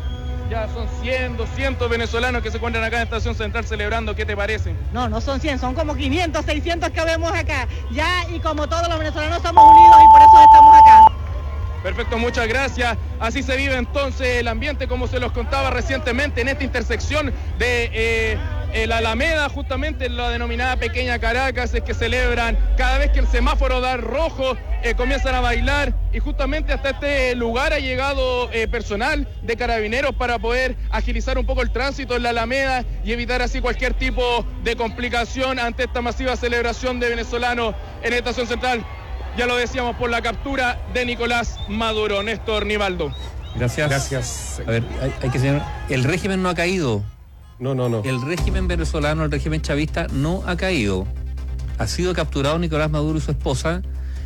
Speaker 1: ya son 100, 200 venezolanos que se encuentran acá en Estación Central celebrando? ¿Qué te parece?
Speaker 18: No son 100, son como 500, 600 que vemos acá, ¿ya? Y como todos los venezolanos somos unidos y por eso estamos acá.
Speaker 1: Perfecto, muchas gracias. Así se vive entonces el ambiente, como se los contaba recientemente, en esta intersección de la Alameda, justamente en la denominada Pequeña Caracas, es que celebran cada vez que el semáforo da rojo, comienzan a bailar, y justamente hasta este lugar ha llegado personal de carabineros para poder agilizar un poco el tránsito en la Alameda y evitar así cualquier tipo de complicación ante esta masiva celebración de venezolanos en Estación Central. Ya lo decíamos, por la captura de Nicolás Maduro. Néstor Nivaldo.
Speaker 2: Gracias. A ver, hay que señalar, el régimen no ha caído.
Speaker 3: No.
Speaker 2: El régimen venezolano, el régimen chavista, no ha caído. Ha sido capturado Nicolás Maduro y su esposa.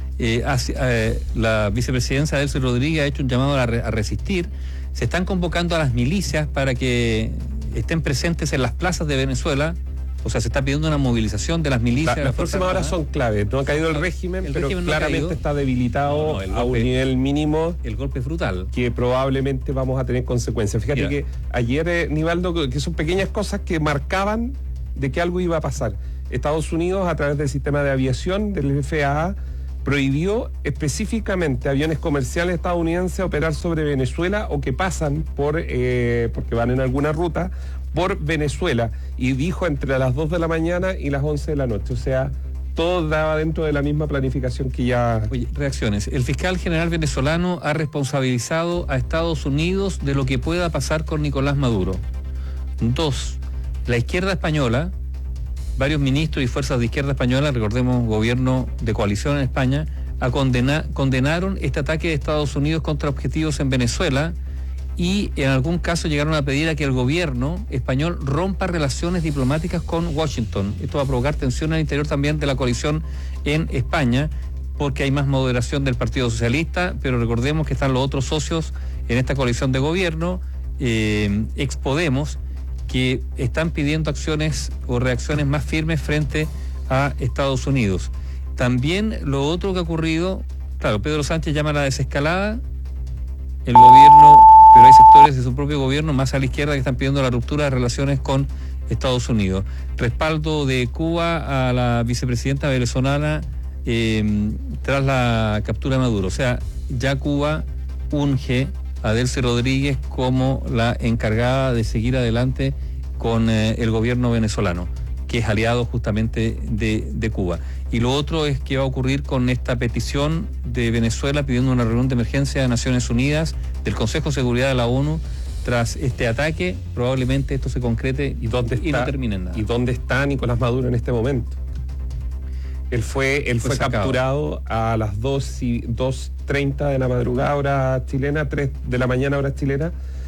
Speaker 2: La vicepresidencia Delcy Rodríguez ha hecho un llamado a resistir. Se están convocando a las milicias para que estén presentes en las plazas de Venezuela O sea, se está pidiendo una movilización de las milicias.
Speaker 3: Las próximas horas son claves. No ha caído el régimen, pero claramente está debilitado a un nivel mínimo.
Speaker 2: El golpe es brutal.
Speaker 3: Que probablemente vamos a tener consecuencias. Fíjate que ayer, Nivaldo, que son pequeñas cosas que marcaban de que algo iba a pasar. Estados Unidos, a través del sistema de aviación, del FAA, prohibió específicamente aviones comerciales estadounidenses operar sobre Venezuela o que pasan porque van en alguna ruta por Venezuela, y dijo entre las 2 de la mañana y las 11 de la noche, o sea, todo daba dentro de la misma planificación que ya...
Speaker 2: Oye, reacciones. El fiscal general venezolano ha responsabilizado a Estados Unidos de lo que pueda pasar con Nicolás Maduro. 2, la izquierda española, varios ministros y fuerzas de izquierda española, recordemos, gobierno de coalición en España, condenaron este ataque de Estados Unidos contra objetivos en Venezuela, y en algún caso llegaron a pedir a que el gobierno español rompa relaciones diplomáticas con Washington. Esto va a provocar tensión al interior también de la coalición en España, porque hay más moderación del Partido Socialista, pero recordemos que están los otros socios en esta coalición de gobierno, ex Podemos, que están pidiendo acciones o reacciones más firmes frente a Estados Unidos. También lo otro que ha ocurrido, claro, Pedro Sánchez llama a la desescalada, el gobierno, pero hay sectores de su propio gobierno, más a la izquierda, que están pidiendo la ruptura de relaciones con Estados Unidos. Respaldo de Cuba a la vicepresidenta venezolana tras la captura de Maduro. O sea, ya Cuba unge a Delcy Rodríguez como la encargada de seguir adelante con el gobierno venezolano, que es aliado justamente de Cuba. Y lo otro es que va a ocurrir con esta petición de Venezuela pidiendo una reunión de emergencia de Naciones Unidas, del Consejo de Seguridad de la ONU, tras este ataque. Probablemente esto se concrete y no termine en nada.
Speaker 3: ¿Y dónde está Nicolás Maduro en este momento? Él fue capturado a las 2:30 de la madrugada, hora chilena, 3 de la mañana, hora chilena.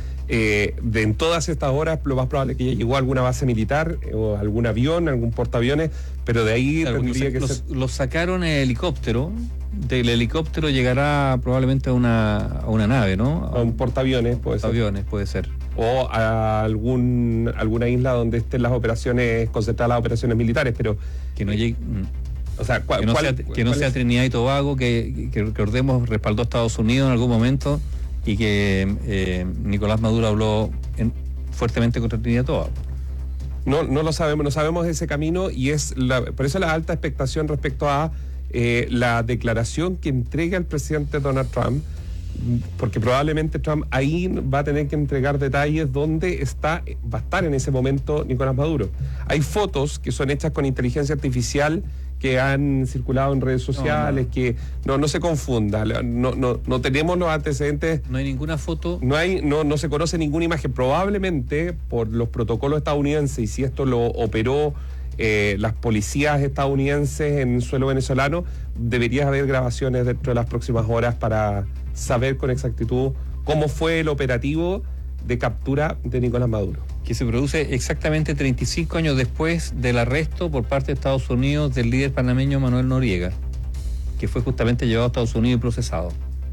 Speaker 3: En todas estas horas lo más probable es que ya llegó a alguna base militar o algún avión, algún portaaviones, pero de ahí tendría que ser...
Speaker 2: Los sacaron en helicóptero. Del helicóptero llegará probablemente a una nave, ¿no?
Speaker 3: A un portaaviones,
Speaker 2: puede ser.
Speaker 3: O a alguna isla donde estén las operaciones, concentradas las operaciones militares, pero...
Speaker 2: Que no llegue...
Speaker 3: O sea,
Speaker 2: que no sea Trinidad y Tobago, que recordemos respaldó a Estados Unidos en algún momento, y que Nicolás Maduro habló fuertemente contra Trinidad y Tobago.
Speaker 3: No lo sabemos, no sabemos ese camino, y por eso la alta expectación respecto a la declaración que entrega el presidente Donald Trump, porque probablemente Trump ahí va a tener que entregar detalles dónde va a estar en ese momento Nicolás Maduro. Hay fotos que son hechas con inteligencia artificial que han circulado en redes sociales, que no se confunda, no tenemos los antecedentes.
Speaker 2: No hay ninguna foto.
Speaker 3: No se conoce ninguna imagen, probablemente por los protocolos estadounidenses, y si esto lo operó las policías estadounidenses en suelo venezolano, debería haber grabaciones dentro de las próximas horas para saber con exactitud cómo fue el operativo de captura de Nicolás Maduro.
Speaker 2: Que se produce exactamente 35 años después del arresto por parte de Estados Unidos del líder panameño Manuel Noriega, que fue justamente llevado a Estados Unidos y procesado.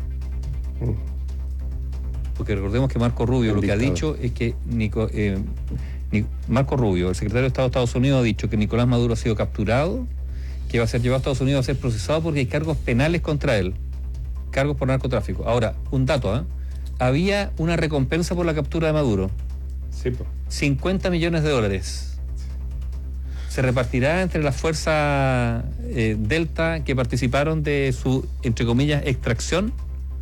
Speaker 2: Porque recordemos que Marco Rubio lo que ha dicho es que Marco Rubio, el secretario de Estado de Estados Unidos, ha dicho que Nicolás Maduro ha sido capturado, que va a ser llevado a Estados Unidos a ser procesado porque hay cargos penales contra él, cargos por narcotráfico. Ahora, un dato, había una recompensa por la captura de Maduro.
Speaker 3: Sí, pues.
Speaker 2: $50 millones. Se repartirá entre las fuerzas Delta que participaron de su, entre comillas, extracción.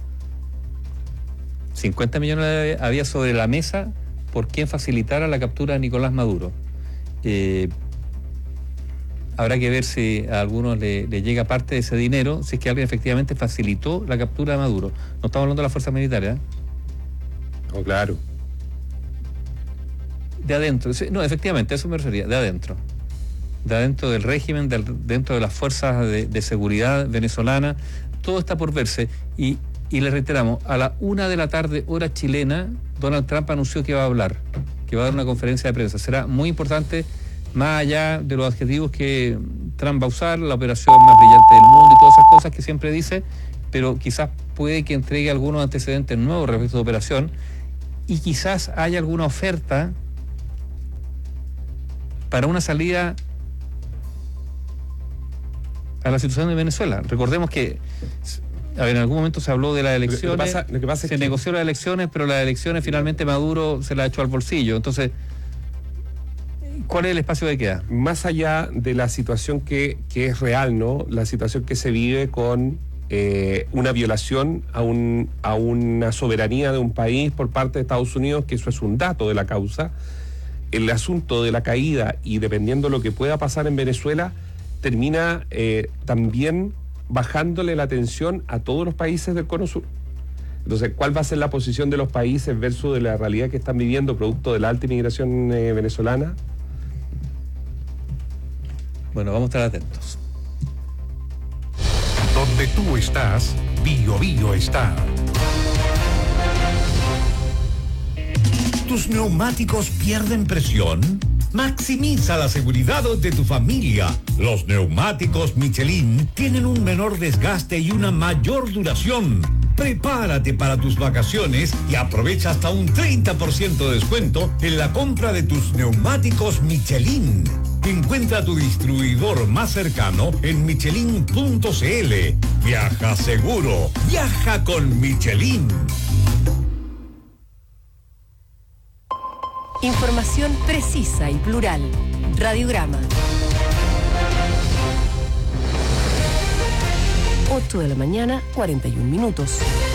Speaker 2: 50 millones había sobre la mesa por quien facilitara la captura de Nicolás Maduro. Habrá que ver si a algunos le llega parte de ese dinero, si es que alguien efectivamente facilitó la captura de Maduro. No estamos hablando de las fuerzas militares,
Speaker 3: Oh, claro.
Speaker 2: De adentro, no, efectivamente, eso me refería, de adentro del régimen, dentro de las fuerzas de seguridad venezolana. Todo está por verse, y le reiteramos, a la 1:00 p.m, hora chilena, Donald Trump anunció que va a hablar, que va a dar una conferencia de prensa. Será muy importante, más allá de los adjetivos que Trump va a usar, la operación más brillante del mundo y todas esas cosas que siempre dice, pero quizás puede que entregue algunos antecedentes nuevos respecto a la operación, y quizás haya alguna oferta para una salida a la situación de Venezuela. Recordemos que en algún momento se habló de las elecciones,
Speaker 3: lo que pasa es
Speaker 2: se
Speaker 3: que
Speaker 2: negoció las elecciones, pero las elecciones finalmente Maduro se las echó al bolsillo. Entonces, ¿cuál es el espacio que queda?
Speaker 3: Más allá de la situación que es real, ¿no? La situación que se vive con una violación a una soberanía de un país por parte de Estados Unidos, que eso es un dato de la causa. El asunto de la caída, y dependiendo de lo que pueda pasar en Venezuela, termina también bajándole la atención a todos los países del Cono Sur. Entonces, ¿cuál va a ser la posición de los países versus de la realidad que están viviendo producto de la alta inmigración venezolana?
Speaker 2: Bueno, vamos a estar atentos.
Speaker 6: Donde tú estás, Bio Bio está. ¿Tus neumáticos pierden presión? Maximiza la seguridad de tu familia. Los neumáticos Michelin tienen un menor desgaste y una mayor duración. Prepárate para tus vacaciones y aprovecha hasta un 30% de descuento en la compra de tus neumáticos Michelin. Encuentra tu distribuidor más cercano en michelin.cl. Viaja seguro. Viaja con Michelin.
Speaker 13: Información precisa y plural. Radiograma. 8 de la mañana, 41 minutos.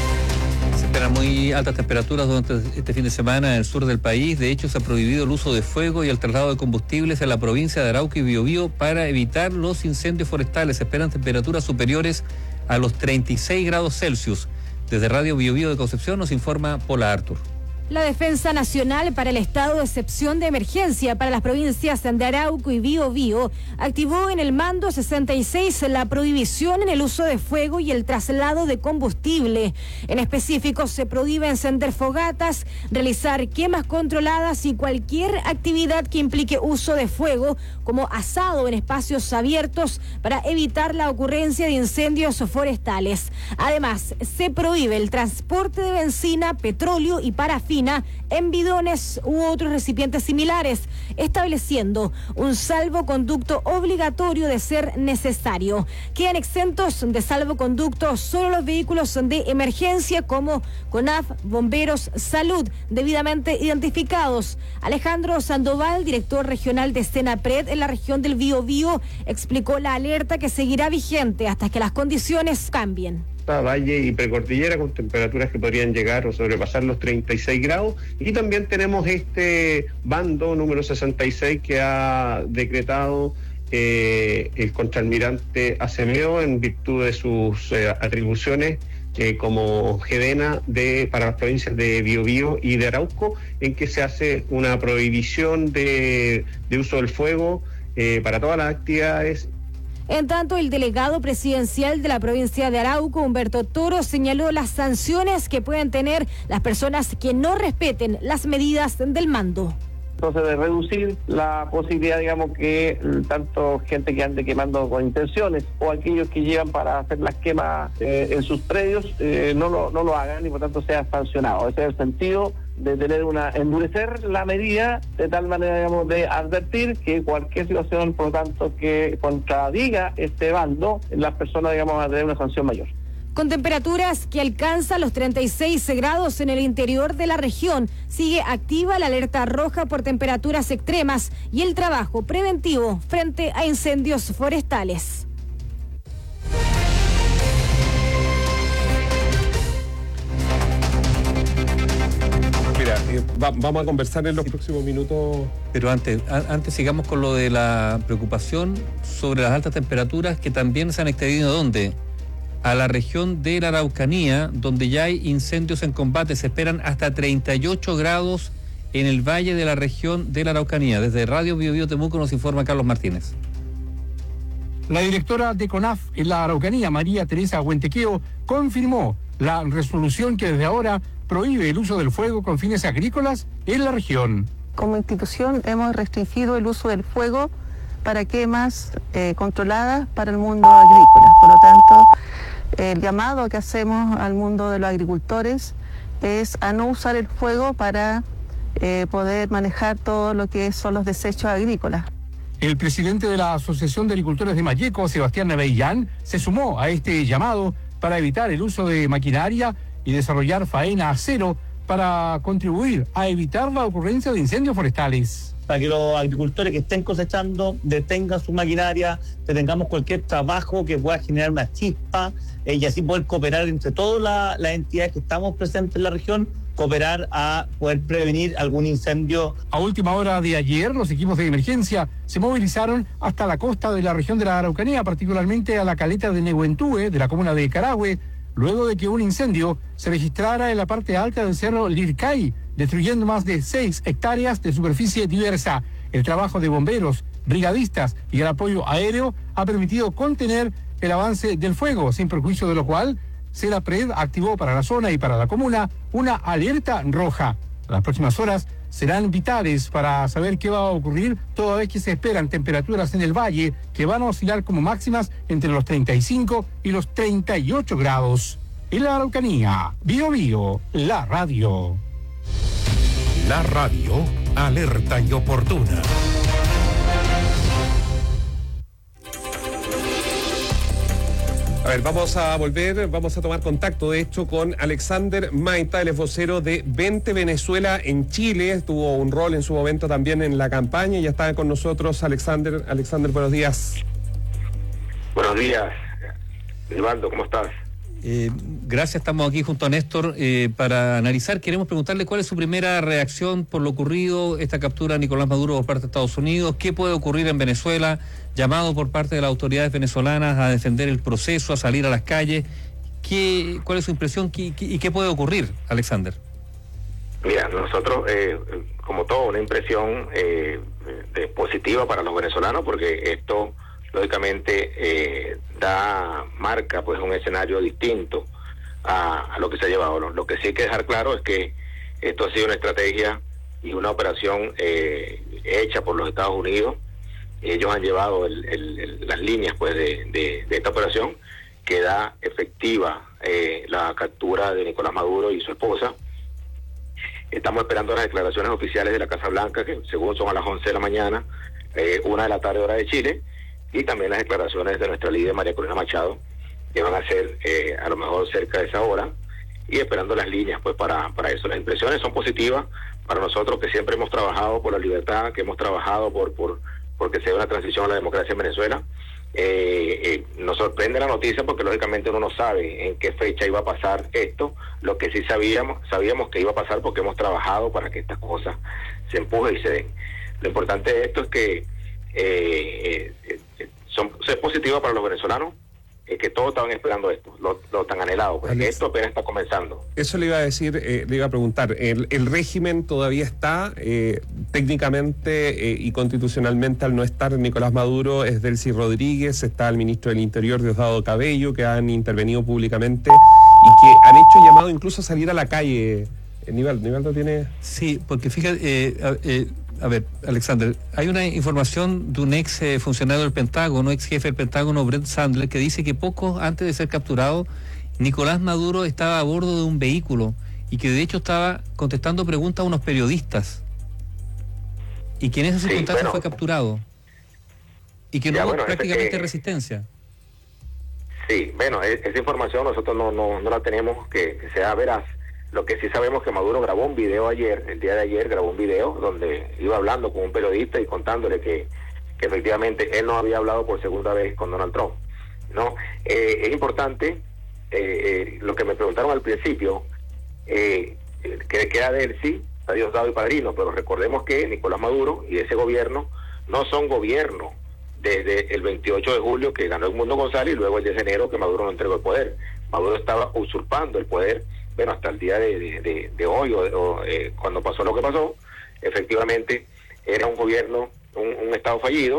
Speaker 2: Se esperan muy altas temperaturas durante este fin de semana en el sur del país. De hecho, se ha prohibido el uso de fuego y el traslado de combustibles en la provincia de Arauco y Biobío para evitar los incendios forestales. Se esperan temperaturas superiores a los 36 grados Celsius. Desde Radio Biobío de Concepción nos informa Paula Artur.
Speaker 19: La Defensa Nacional para el Estado de Excepción de Emergencia para las provincias de Arauco y Biobío activó en el Mando 66 la prohibición en el uso de fuego y el traslado de combustible. En específico, se prohíbe encender fogatas, realizar quemas controladas y cualquier actividad que implique uso de fuego, como asado en espacios abiertos, para evitar la ocurrencia de incendios forestales. Además, se prohíbe el transporte de benzina, petróleo y parafina en bidones u otros recipientes similares, estableciendo un salvoconducto obligatorio de ser necesario. Quedan exentos de salvoconducto solo los vehículos de emergencia como CONAF, Bomberos, Salud, debidamente identificados. Alejandro Sandoval, director regional de Senapred en la región del Biobío, explicó la alerta que seguirá vigente hasta que las condiciones cambien.
Speaker 20: Valle y precordillera con temperaturas que podrían llegar o sobrepasar los 36 grados, y también tenemos este bando número 66 que ha decretado el contraalmirante Acevedo en virtud de sus atribuciones como GEDENA para las provincias de Biobío y de Arauco, en que se hace una prohibición de uso del fuego para todas las actividades.
Speaker 19: En tanto, el delegado presidencial de la provincia de Arauco, Humberto Toro, señaló las sanciones que pueden tener las personas que no respeten las medidas del mando.
Speaker 20: Entonces, de reducir la posibilidad, digamos, que tanto gente que ande quemando con intenciones o aquellos que llevan para hacer las quemas en sus predios no lo hagan y por tanto sean sancionados. Ese es el sentido de tener endurecer la medida de tal manera, digamos, de advertir que cualquier situación, por lo tanto, que contradiga este bando, las personas, digamos, van a tener una sanción mayor.
Speaker 19: Con temperaturas que alcanzan los 36 grados en el interior de la región, sigue activa la alerta roja por temperaturas extremas y el trabajo preventivo frente a incendios forestales.
Speaker 3: Vamos a conversar en los próximos minutos.
Speaker 2: Pero antes sigamos con lo de la preocupación sobre las altas temperaturas que también se han extendido. ¿Dónde? A la región de la Araucanía, donde ya hay incendios en combate. Se esperan hasta 38 grados en el valle de la región de la Araucanía. Desde Radio Biobío Temuco nos informa Carlos Martínez.
Speaker 21: La directora de CONAF en la Araucanía, María Teresa Huentequeo, confirmó la resolución que desde ahora prohíbe el uso del fuego con fines agrícolas en la región.
Speaker 22: Como institución hemos restringido el uso del fuego para quemas controladas para el mundo agrícola. Por lo tanto, el llamado que hacemos al mundo de los agricultores es a no usar el fuego para poder manejar todo lo que son los desechos agrícolas.
Speaker 21: El presidente de la Asociación de Agricultores de Malleco, Sebastián Avellán, se sumó a este llamado para evitar el uso de maquinaria y desarrollar faena a cero para contribuir a evitar la ocurrencia de incendios forestales.
Speaker 4: Para que los agricultores que estén cosechando detengan su maquinaria, detengamos cualquier trabajo que pueda generar una chispa y así poder cooperar entre todas las entidades que estamos presentes en la región, cooperar a poder prevenir algún incendio.
Speaker 21: A última hora de ayer, los equipos de emergencia se movilizaron hasta la costa de la región de la Araucanía, particularmente a la caleta de Nehuentúe, de la comuna de Carahue, luego de que un incendio se registrara en la parte alta del cerro Lircay, destruyendo más de 6 hectáreas de superficie diversa. El trabajo de bomberos, brigadistas y el apoyo aéreo ha permitido contener el avance del fuego, sin perjuicio de lo cual Serapred activó para la zona y para la comuna una alerta roja. Las próximas horas serán vitales para saber qué va a ocurrir, toda vez que se esperan temperaturas en el valle que van a oscilar como máximas entre los 35 y los 38 grados. En la Araucanía, Bío Bío, la radio.
Speaker 6: La radio, alerta y oportuna.
Speaker 3: A ver, vamos a tomar contacto, de hecho, con Alexander Maita, el vocero de Vente Venezuela en Chile. Tuvo un rol en su momento también en la campaña y ya está con nosotros Alexander. Alexander, buenos días.
Speaker 5: Buenos días, Eduardo, ¿cómo estás?
Speaker 2: Gracias, estamos aquí junto a Néstor para analizar. Queremos preguntarle cuál es su primera reacción por lo ocurrido, esta captura de Nicolás Maduro por parte de Estados Unidos, qué puede ocurrir en Venezuela, llamado por parte de las autoridades venezolanas a defender el proceso, a salir a las calles. ¿Cuál es su impresión y qué puede ocurrir, Alexander?
Speaker 5: Mira, nosotros, como todo, una impresión positiva para los venezolanos, porque esto lógicamente marca pues un escenario distinto a lo que se ha llevado. Lo que sí hay que dejar claro es que esto ha sido una estrategia y una operación hecha por los Estados Unidos. Ellos han llevado las líneas pues de esta operación que da efectiva la captura de Nicolás Maduro y su esposa. Estamos esperando las declaraciones oficiales de la Casa Blanca, que según son a las 11 de la mañana, 1 de la tarde hora de Chile, y también las declaraciones de nuestra líder María Corina Machado, que van a ser a lo mejor cerca de esa hora, y esperando las líneas pues para eso. Las impresiones son positivas para nosotros, que siempre hemos trabajado por la libertad, que hemos trabajado porque se dé una transición a la democracia en Venezuela. Nos sorprende la noticia porque lógicamente uno no sabe en qué fecha iba a pasar esto. Lo que sí sabíamos que iba a pasar porque hemos trabajado para que estas cosas se empujen y se den. Lo importante de esto es que es positiva para los venezolanos, que todos estaban esperando esto, lo tan anhelado, porque esto apenas está comenzando.
Speaker 3: Eso le iba a decir, le iba a preguntar, el régimen todavía está técnicamente y constitucionalmente, al no estar Nicolás Maduro, es Delcy Rodríguez, está el ministro del Interior, Diosdado Cabello, que han intervenido públicamente y que han hecho llamado incluso a salir a la calle. ¿Nivaldo tiene...?
Speaker 2: Sí, porque fíjate, a ver, Alexander, hay una información de un ex funcionario del Pentágono, ex jefe del Pentágono, Brent Sandler, que dice que poco antes de ser capturado, Nicolás Maduro estaba a bordo de un vehículo y que de hecho estaba contestando preguntas a unos periodistas y que en esa circunstancia fue capturado y que no hubo prácticamente resistencia.
Speaker 5: Sí, bueno, esa información nosotros no la tenemos que sea veraz. Lo que sí sabemos que Maduro grabó un video ayer, el día de ayer grabó un video donde iba hablando con un periodista y contándole que efectivamente él no había hablado por segunda vez con Donald Trump, ¿no? Es importante, lo que me preguntaron al principio, que era de él, sí, a Diosdado y Padrino, pero recordemos que Nicolás Maduro y ese gobierno no son gobierno desde el 28 de julio que ganó Edmundo González y luego el 10 de enero que Maduro no entregó el poder. Maduro estaba usurpando el poder. Bueno, hasta el día de hoy, cuando pasó lo que pasó, efectivamente era un gobierno, un Estado fallido,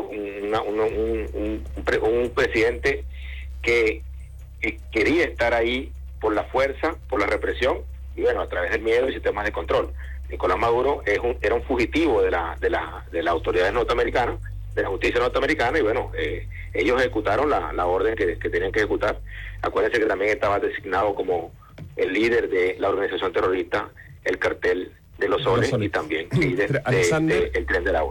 Speaker 5: un presidente que quería estar ahí por la fuerza, por la represión, y bueno, a través del miedo y sistemas de control. Nicolás Maduro era un fugitivo de las autoridades norteamericanas, de la justicia norteamericana, y bueno, ellos ejecutaron la orden que tenían que ejecutar. Acuérdense que también estaba designado como el líder de la organización terrorista, el cartel de los soles, y también líder del Tren del Agua.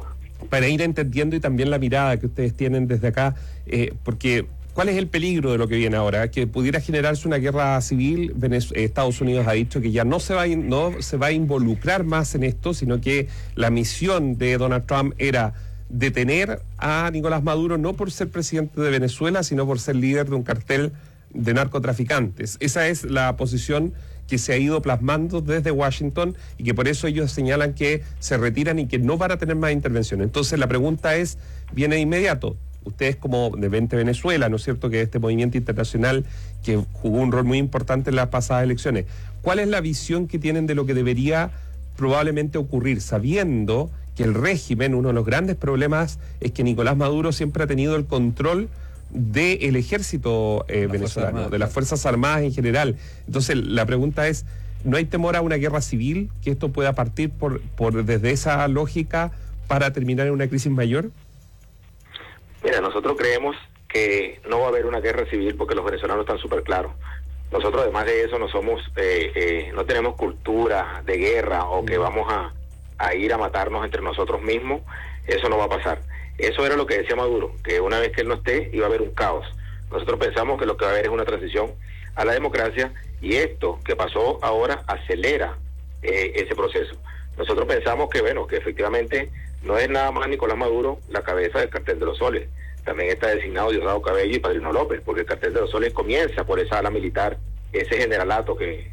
Speaker 3: para ir entendiendo y también la mirada que ustedes tienen desde acá, porque ¿cuál es el peligro de lo que viene ahora? Que pudiera generarse una guerra civil. Estados Unidos ha dicho que ya no se va a involucrar más en esto, sino que la misión de Donald Trump era detener a Nicolás Maduro, no por ser presidente de Venezuela, sino por ser líder de un cartel de narcotraficantes. Esa es la posición que se ha ido plasmando desde Washington y que por eso ellos señalan que se retiran y que no van a tener más intervención. Entonces la pregunta viene de inmediato. Ustedes como de 20 Venezuela, ¿no es cierto?, que este movimiento internacional que jugó un rol muy importante en las pasadas elecciones, ¿cuál es la visión que tienen de lo que debería probablemente ocurrir, sabiendo que el régimen, uno de los grandes problemas es que Nicolás Maduro siempre ha tenido el control del ejército venezolano, de las Fuerzas Armadas en general? Entonces la pregunta es, ¿no hay temor a una guerra civil, que esto pueda partir desde esa lógica para terminar en una crisis mayor?
Speaker 5: Mira, nosotros creemos que no va a haber una guerra civil porque los venezolanos están súper claros. Nosotros además de eso no tenemos cultura de guerra o que vamos a ir a matarnos entre nosotros mismos. Eso no va a pasar. Eso era lo que decía Maduro, que una vez que él no esté iba a haber un caos. Nosotros pensamos que lo que va a haber es una transición a la democracia y esto que pasó ahora acelera ese proceso. Nosotros pensamos que efectivamente no es nada más Nicolás Maduro la cabeza del Cartel de los Soles. También está designado Diosdado Cabello y Padrino López, porque el Cartel de los Soles comienza por esa ala militar, ese generalato que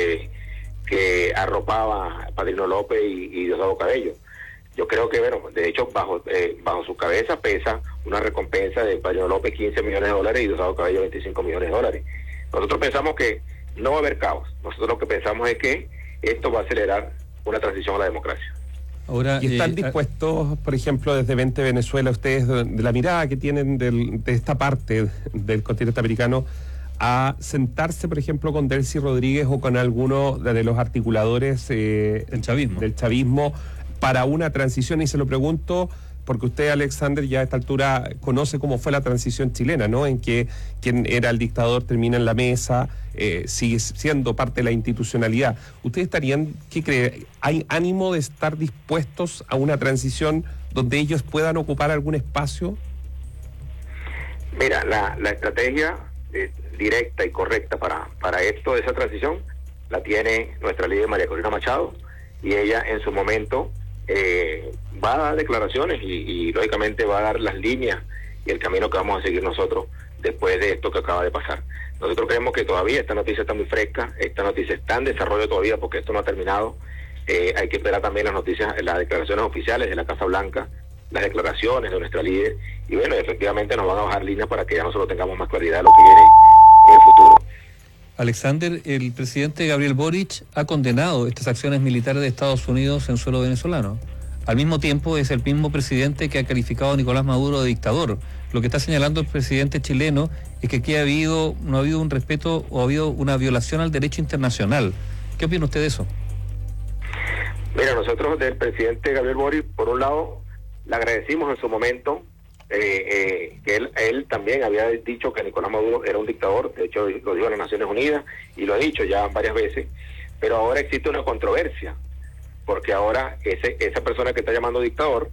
Speaker 5: arropaba a Padrino López y Diosdado Cabello. Yo creo que, de hecho, bajo su cabeza pesa una recompensa de Padrino López $15 millones y Diosdado Cabello $25 millones. Nosotros pensamos que no va a haber caos. Nosotros lo que pensamos es que esto va a acelerar una transición a la democracia.
Speaker 3: Ahora, ¿y están dispuestos, por ejemplo, desde 20 Venezuela, ustedes, de la mirada que tienen de esta parte del continente americano, a sentarse, por ejemplo, con Delcy Rodríguez o con alguno de los articuladores del chavismo para una transición? Y se lo pregunto porque usted, Alexander, ya a esta altura conoce cómo fue la transición chilena, ¿no? En que quien era el dictador termina en la mesa, sigue siendo parte de la institucionalidad. ¿Ustedes estarían, qué cree, hay ánimo de estar dispuestos a una transición donde ellos puedan ocupar algún espacio?
Speaker 5: Mira, la estrategia directa y correcta para esa transición la tiene nuestra líder María Corina Machado, y ella en su momento va a dar declaraciones y lógicamente va a dar las líneas y el camino que vamos a seguir nosotros después de esto que acaba de pasar. Nosotros creemos que todavía esta noticia está muy fresca, esta noticia está en desarrollo todavía porque esto no ha terminado. Hay que esperar también las noticias, las declaraciones oficiales de la Casa Blanca, las declaraciones de nuestra líder, y efectivamente nos van a bajar líneas para que ya nosotros tengamos más claridad de lo que viene en el futuro.
Speaker 2: Alexander, el presidente Gabriel Boric ha condenado estas acciones militares de Estados Unidos en suelo venezolano. Al mismo tiempo es el mismo presidente que ha calificado a Nicolás Maduro de dictador. Lo que está señalando el presidente chileno es que aquí no ha habido un respeto o ha habido una violación al derecho internacional. ¿Qué opina usted de eso?
Speaker 5: Mira, nosotros del presidente Gabriel Boric, por un lado, le agradecimos en su momento que él también había dicho que Nicolás Maduro era un dictador. De hecho lo dijo en las Naciones Unidas y lo ha dicho ya varias veces, pero ahora existe una controversia porque ahora esa persona que está llamando dictador,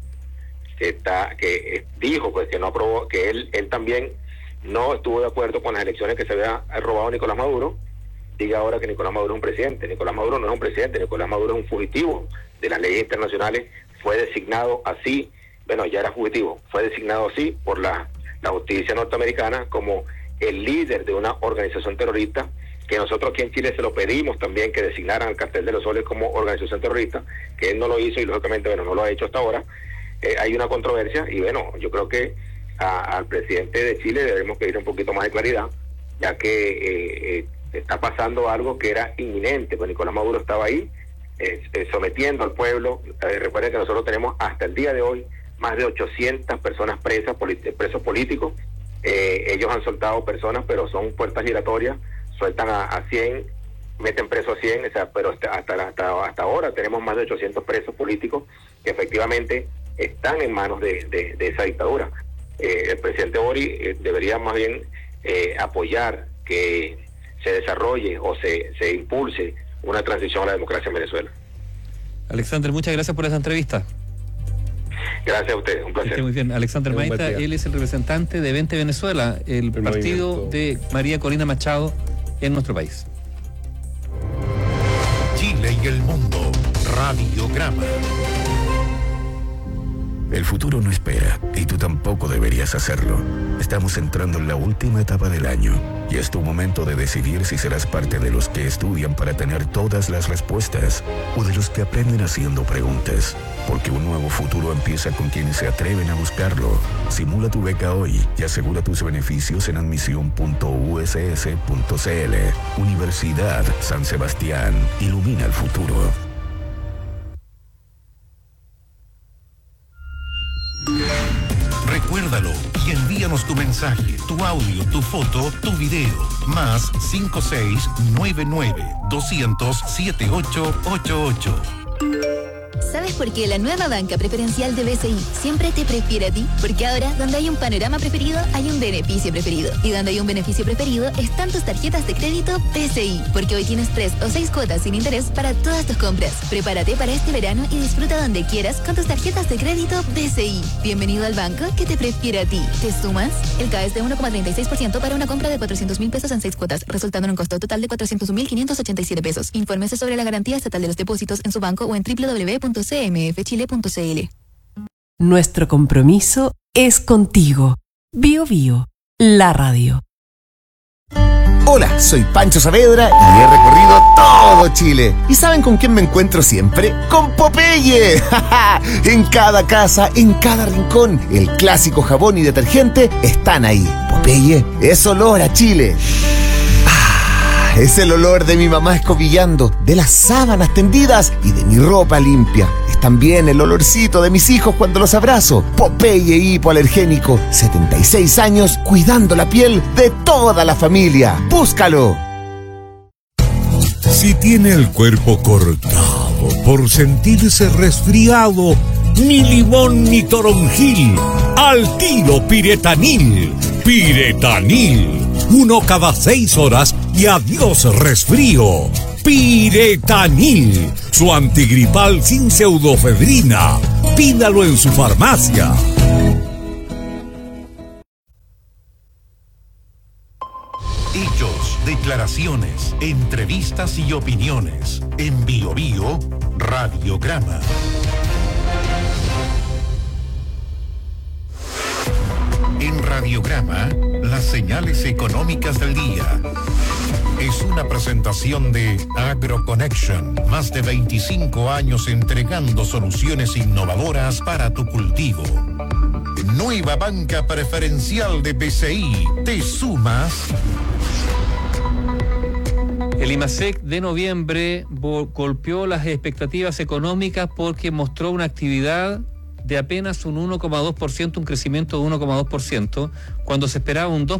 Speaker 5: que dijo pues que no aprobó, que él también no estuvo de acuerdo con las elecciones que se había robado Nicolás Maduro, diga ahora que Nicolás Maduro es un presidente. Nicolás Maduro no es un presidente, Nicolás Maduro es un fugitivo de las leyes internacionales, fue designado así. Ya era fugitivo, fue designado así por la justicia norteamericana como el líder de una organización terrorista, que nosotros aquí en Chile se lo pedimos también que designaran al Cartel de los Soles como organización terrorista, que él no lo hizo y lógicamente no lo ha hecho hasta ahora. Hay una controversia y yo creo que al presidente de Chile debemos pedir un poquito más de claridad, ya que está pasando algo que era inminente, pues Nicolás Maduro estaba ahí sometiendo al pueblo. Recuerden que nosotros tenemos hasta el día de hoy más de 800 personas presos políticos. Ellos han soltado personas, pero son puertas giratorias, sueltan a 100, meten presos a 100, pero hasta ahora tenemos más de 800 presos políticos que efectivamente están en manos de esa dictadura. El presidente Boric debería más bien apoyar que se desarrolle o se impulse una transición a la democracia en Venezuela.
Speaker 2: Alexander, muchas gracias por esa entrevista.
Speaker 5: Gracias a ustedes, un placer.
Speaker 2: Muy bien, Alexander Maita, él es el representante de Vente Venezuela, el partido de María Corina Machado en nuestro país.
Speaker 6: Chile y el mundo, Radiograma.
Speaker 9: El futuro no espera, y tú tampoco deberías hacerlo. Estamos entrando en la última etapa del año, y es tu momento de decidir si serás parte de los que estudian para tener todas las respuestas, o de los que aprenden haciendo preguntas. Porque un nuevo futuro empieza con quienes se atreven a buscarlo. Simula tu beca hoy y asegura tus beneficios en admisión.uss.cl. Universidad San Sebastián. Ilumina el futuro.
Speaker 6: Recuérdalo y envíanos tu mensaje, tu audio, tu foto, tu video. Más 5699-200-7888.
Speaker 7: ¿Sabes por qué la nueva banca preferencial de BCI siempre te prefiere a ti? Porque ahora, donde hay un panorama preferido, hay un beneficio preferido. Y donde hay un beneficio preferido, están tus tarjetas de crédito BCI. Porque hoy tienes 3 o 6 cuotas sin interés para todas tus compras. Prepárate para este verano y disfruta donde quieras con tus tarjetas de crédito BCI. Bienvenido al banco que te prefiere a ti. ¿Te sumas? El CAE es de 1,36% para una compra de 400.000 pesos en 6 cuotas, resultando en un costo total de 401.587 pesos. Infórmese sobre la garantía estatal de los depósitos en su banco o en www.cmfchile.cl.
Speaker 10: Nuestro compromiso es contigo. Bio Bio, la radio.
Speaker 23: Hola, soy Pancho Saavedra y he recorrido todo Chile. ¿Y saben con quién me encuentro siempre? ¡Con Popeye! En cada casa, en cada rincón, el clásico jabón y detergente están ahí. Popeye es olor a Chile. Es el olor de mi mamá escobillando, de las sábanas tendidas y de mi ropa limpia. Es también el olorcito de mis hijos cuando los abrazo. Popeye hipoalergénico, 76 años cuidando la piel de toda la familia. ¡Búscalo!
Speaker 6: Si tiene el cuerpo cortado por sentirse resfriado, ni limón ni toronjil, al tiro Piretanil. Piretanil, 1 cada 6 horas y adiós resfrío. Piretanil, su antigripal sin pseudofedrina. Pídalo en su farmacia. Hechos, declaraciones, entrevistas y opiniones. En Bio Bio, Radiograma. En Radiograma, las señales económicas del día. Es una presentación de AgroConnection. Más de 25 años entregando soluciones innovadoras para tu cultivo. Nueva banca preferencial de BCI. ¿Te sumas?
Speaker 2: El IMASEC de noviembre golpeó las expectativas económicas porque mostró una actividad de apenas un 1,2%, un crecimiento de 1,2%, cuando se esperaba un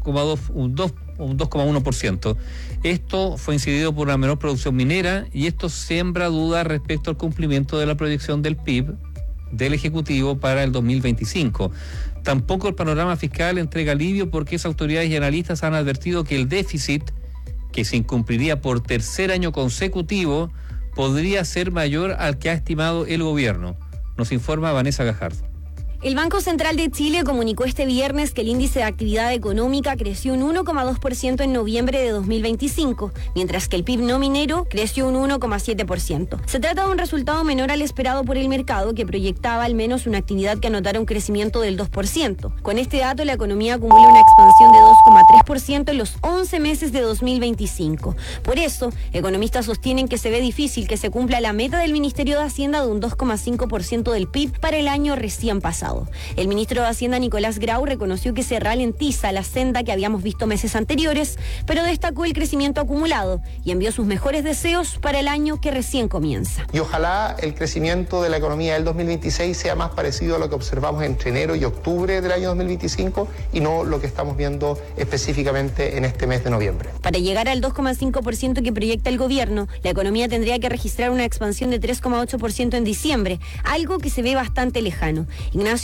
Speaker 2: 2,1%. Esto fue incidido por una menor producción minera y esto siembra dudas respecto al cumplimiento de la proyección del PIB del Ejecutivo para el 2025. Tampoco el panorama fiscal entrega alivio porque esas autoridades y analistas han advertido que el déficit, que se incumpliría por tercer año consecutivo, podría ser mayor al que ha estimado el gobierno. Nos informa Vanessa Gajardo.
Speaker 24: El Banco Central de Chile comunicó este viernes que el índice de actividad económica creció un 1,2% en noviembre de 2025, mientras que el PIB no minero creció un 1,7%. Se trata de un resultado menor al esperado por el mercado, que proyectaba al menos una actividad que anotara un crecimiento del 2%. Con este dato, la economía acumula una expansión de 2,3% en los 11 meses de 2025. Por eso, economistas sostienen que se ve difícil que se cumpla la meta del Ministerio de Hacienda de un 2,5% del PIB para el año recién pasado. El ministro de Hacienda, Nicolás Grau, reconoció que se ralentiza la senda que habíamos visto meses anteriores, pero destacó el crecimiento acumulado y envió sus mejores deseos para el año que recién comienza.
Speaker 25: Y ojalá el crecimiento de la economía del 2026 sea más parecido a lo que observamos entre enero y octubre del año 2025 y no lo que estamos viendo específicamente en este mes de noviembre.
Speaker 24: Para llegar al 2,5% que proyecta el gobierno, la economía tendría que registrar una expansión de 3,8% en diciembre, algo que se ve bastante lejano. Ignacio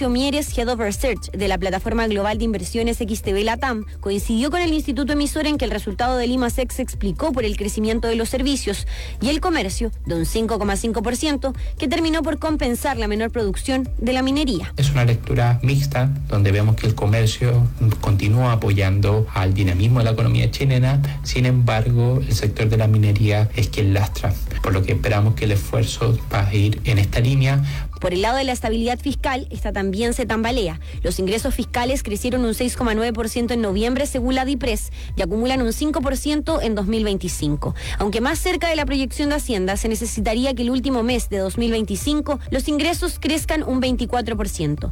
Speaker 24: Ignacio Mieres, Head of Research de la plataforma global de inversiones XTB Latam, coincidió con el instituto emisor en que el resultado del IMASEC se explicó por el crecimiento de los servicios y el comercio de un 5,5%, que terminó por compensar la menor producción de la minería.
Speaker 8: Es una lectura mixta, donde vemos que el comercio continúa apoyando al dinamismo de la economía chilena. Sin embargo, el sector de la minería es quien lastra, por lo que esperamos que el esfuerzo va a ir en esta línea.
Speaker 24: Por el lado de la estabilidad fiscal, esta también se tambalea. Los ingresos fiscales crecieron un 6,9% en noviembre según la DIPRES y acumulan un 5% en 2025. Aunque más cerca de la proyección de Hacienda, se necesitaría que el último mes de 2025 los ingresos crezcan un 24%.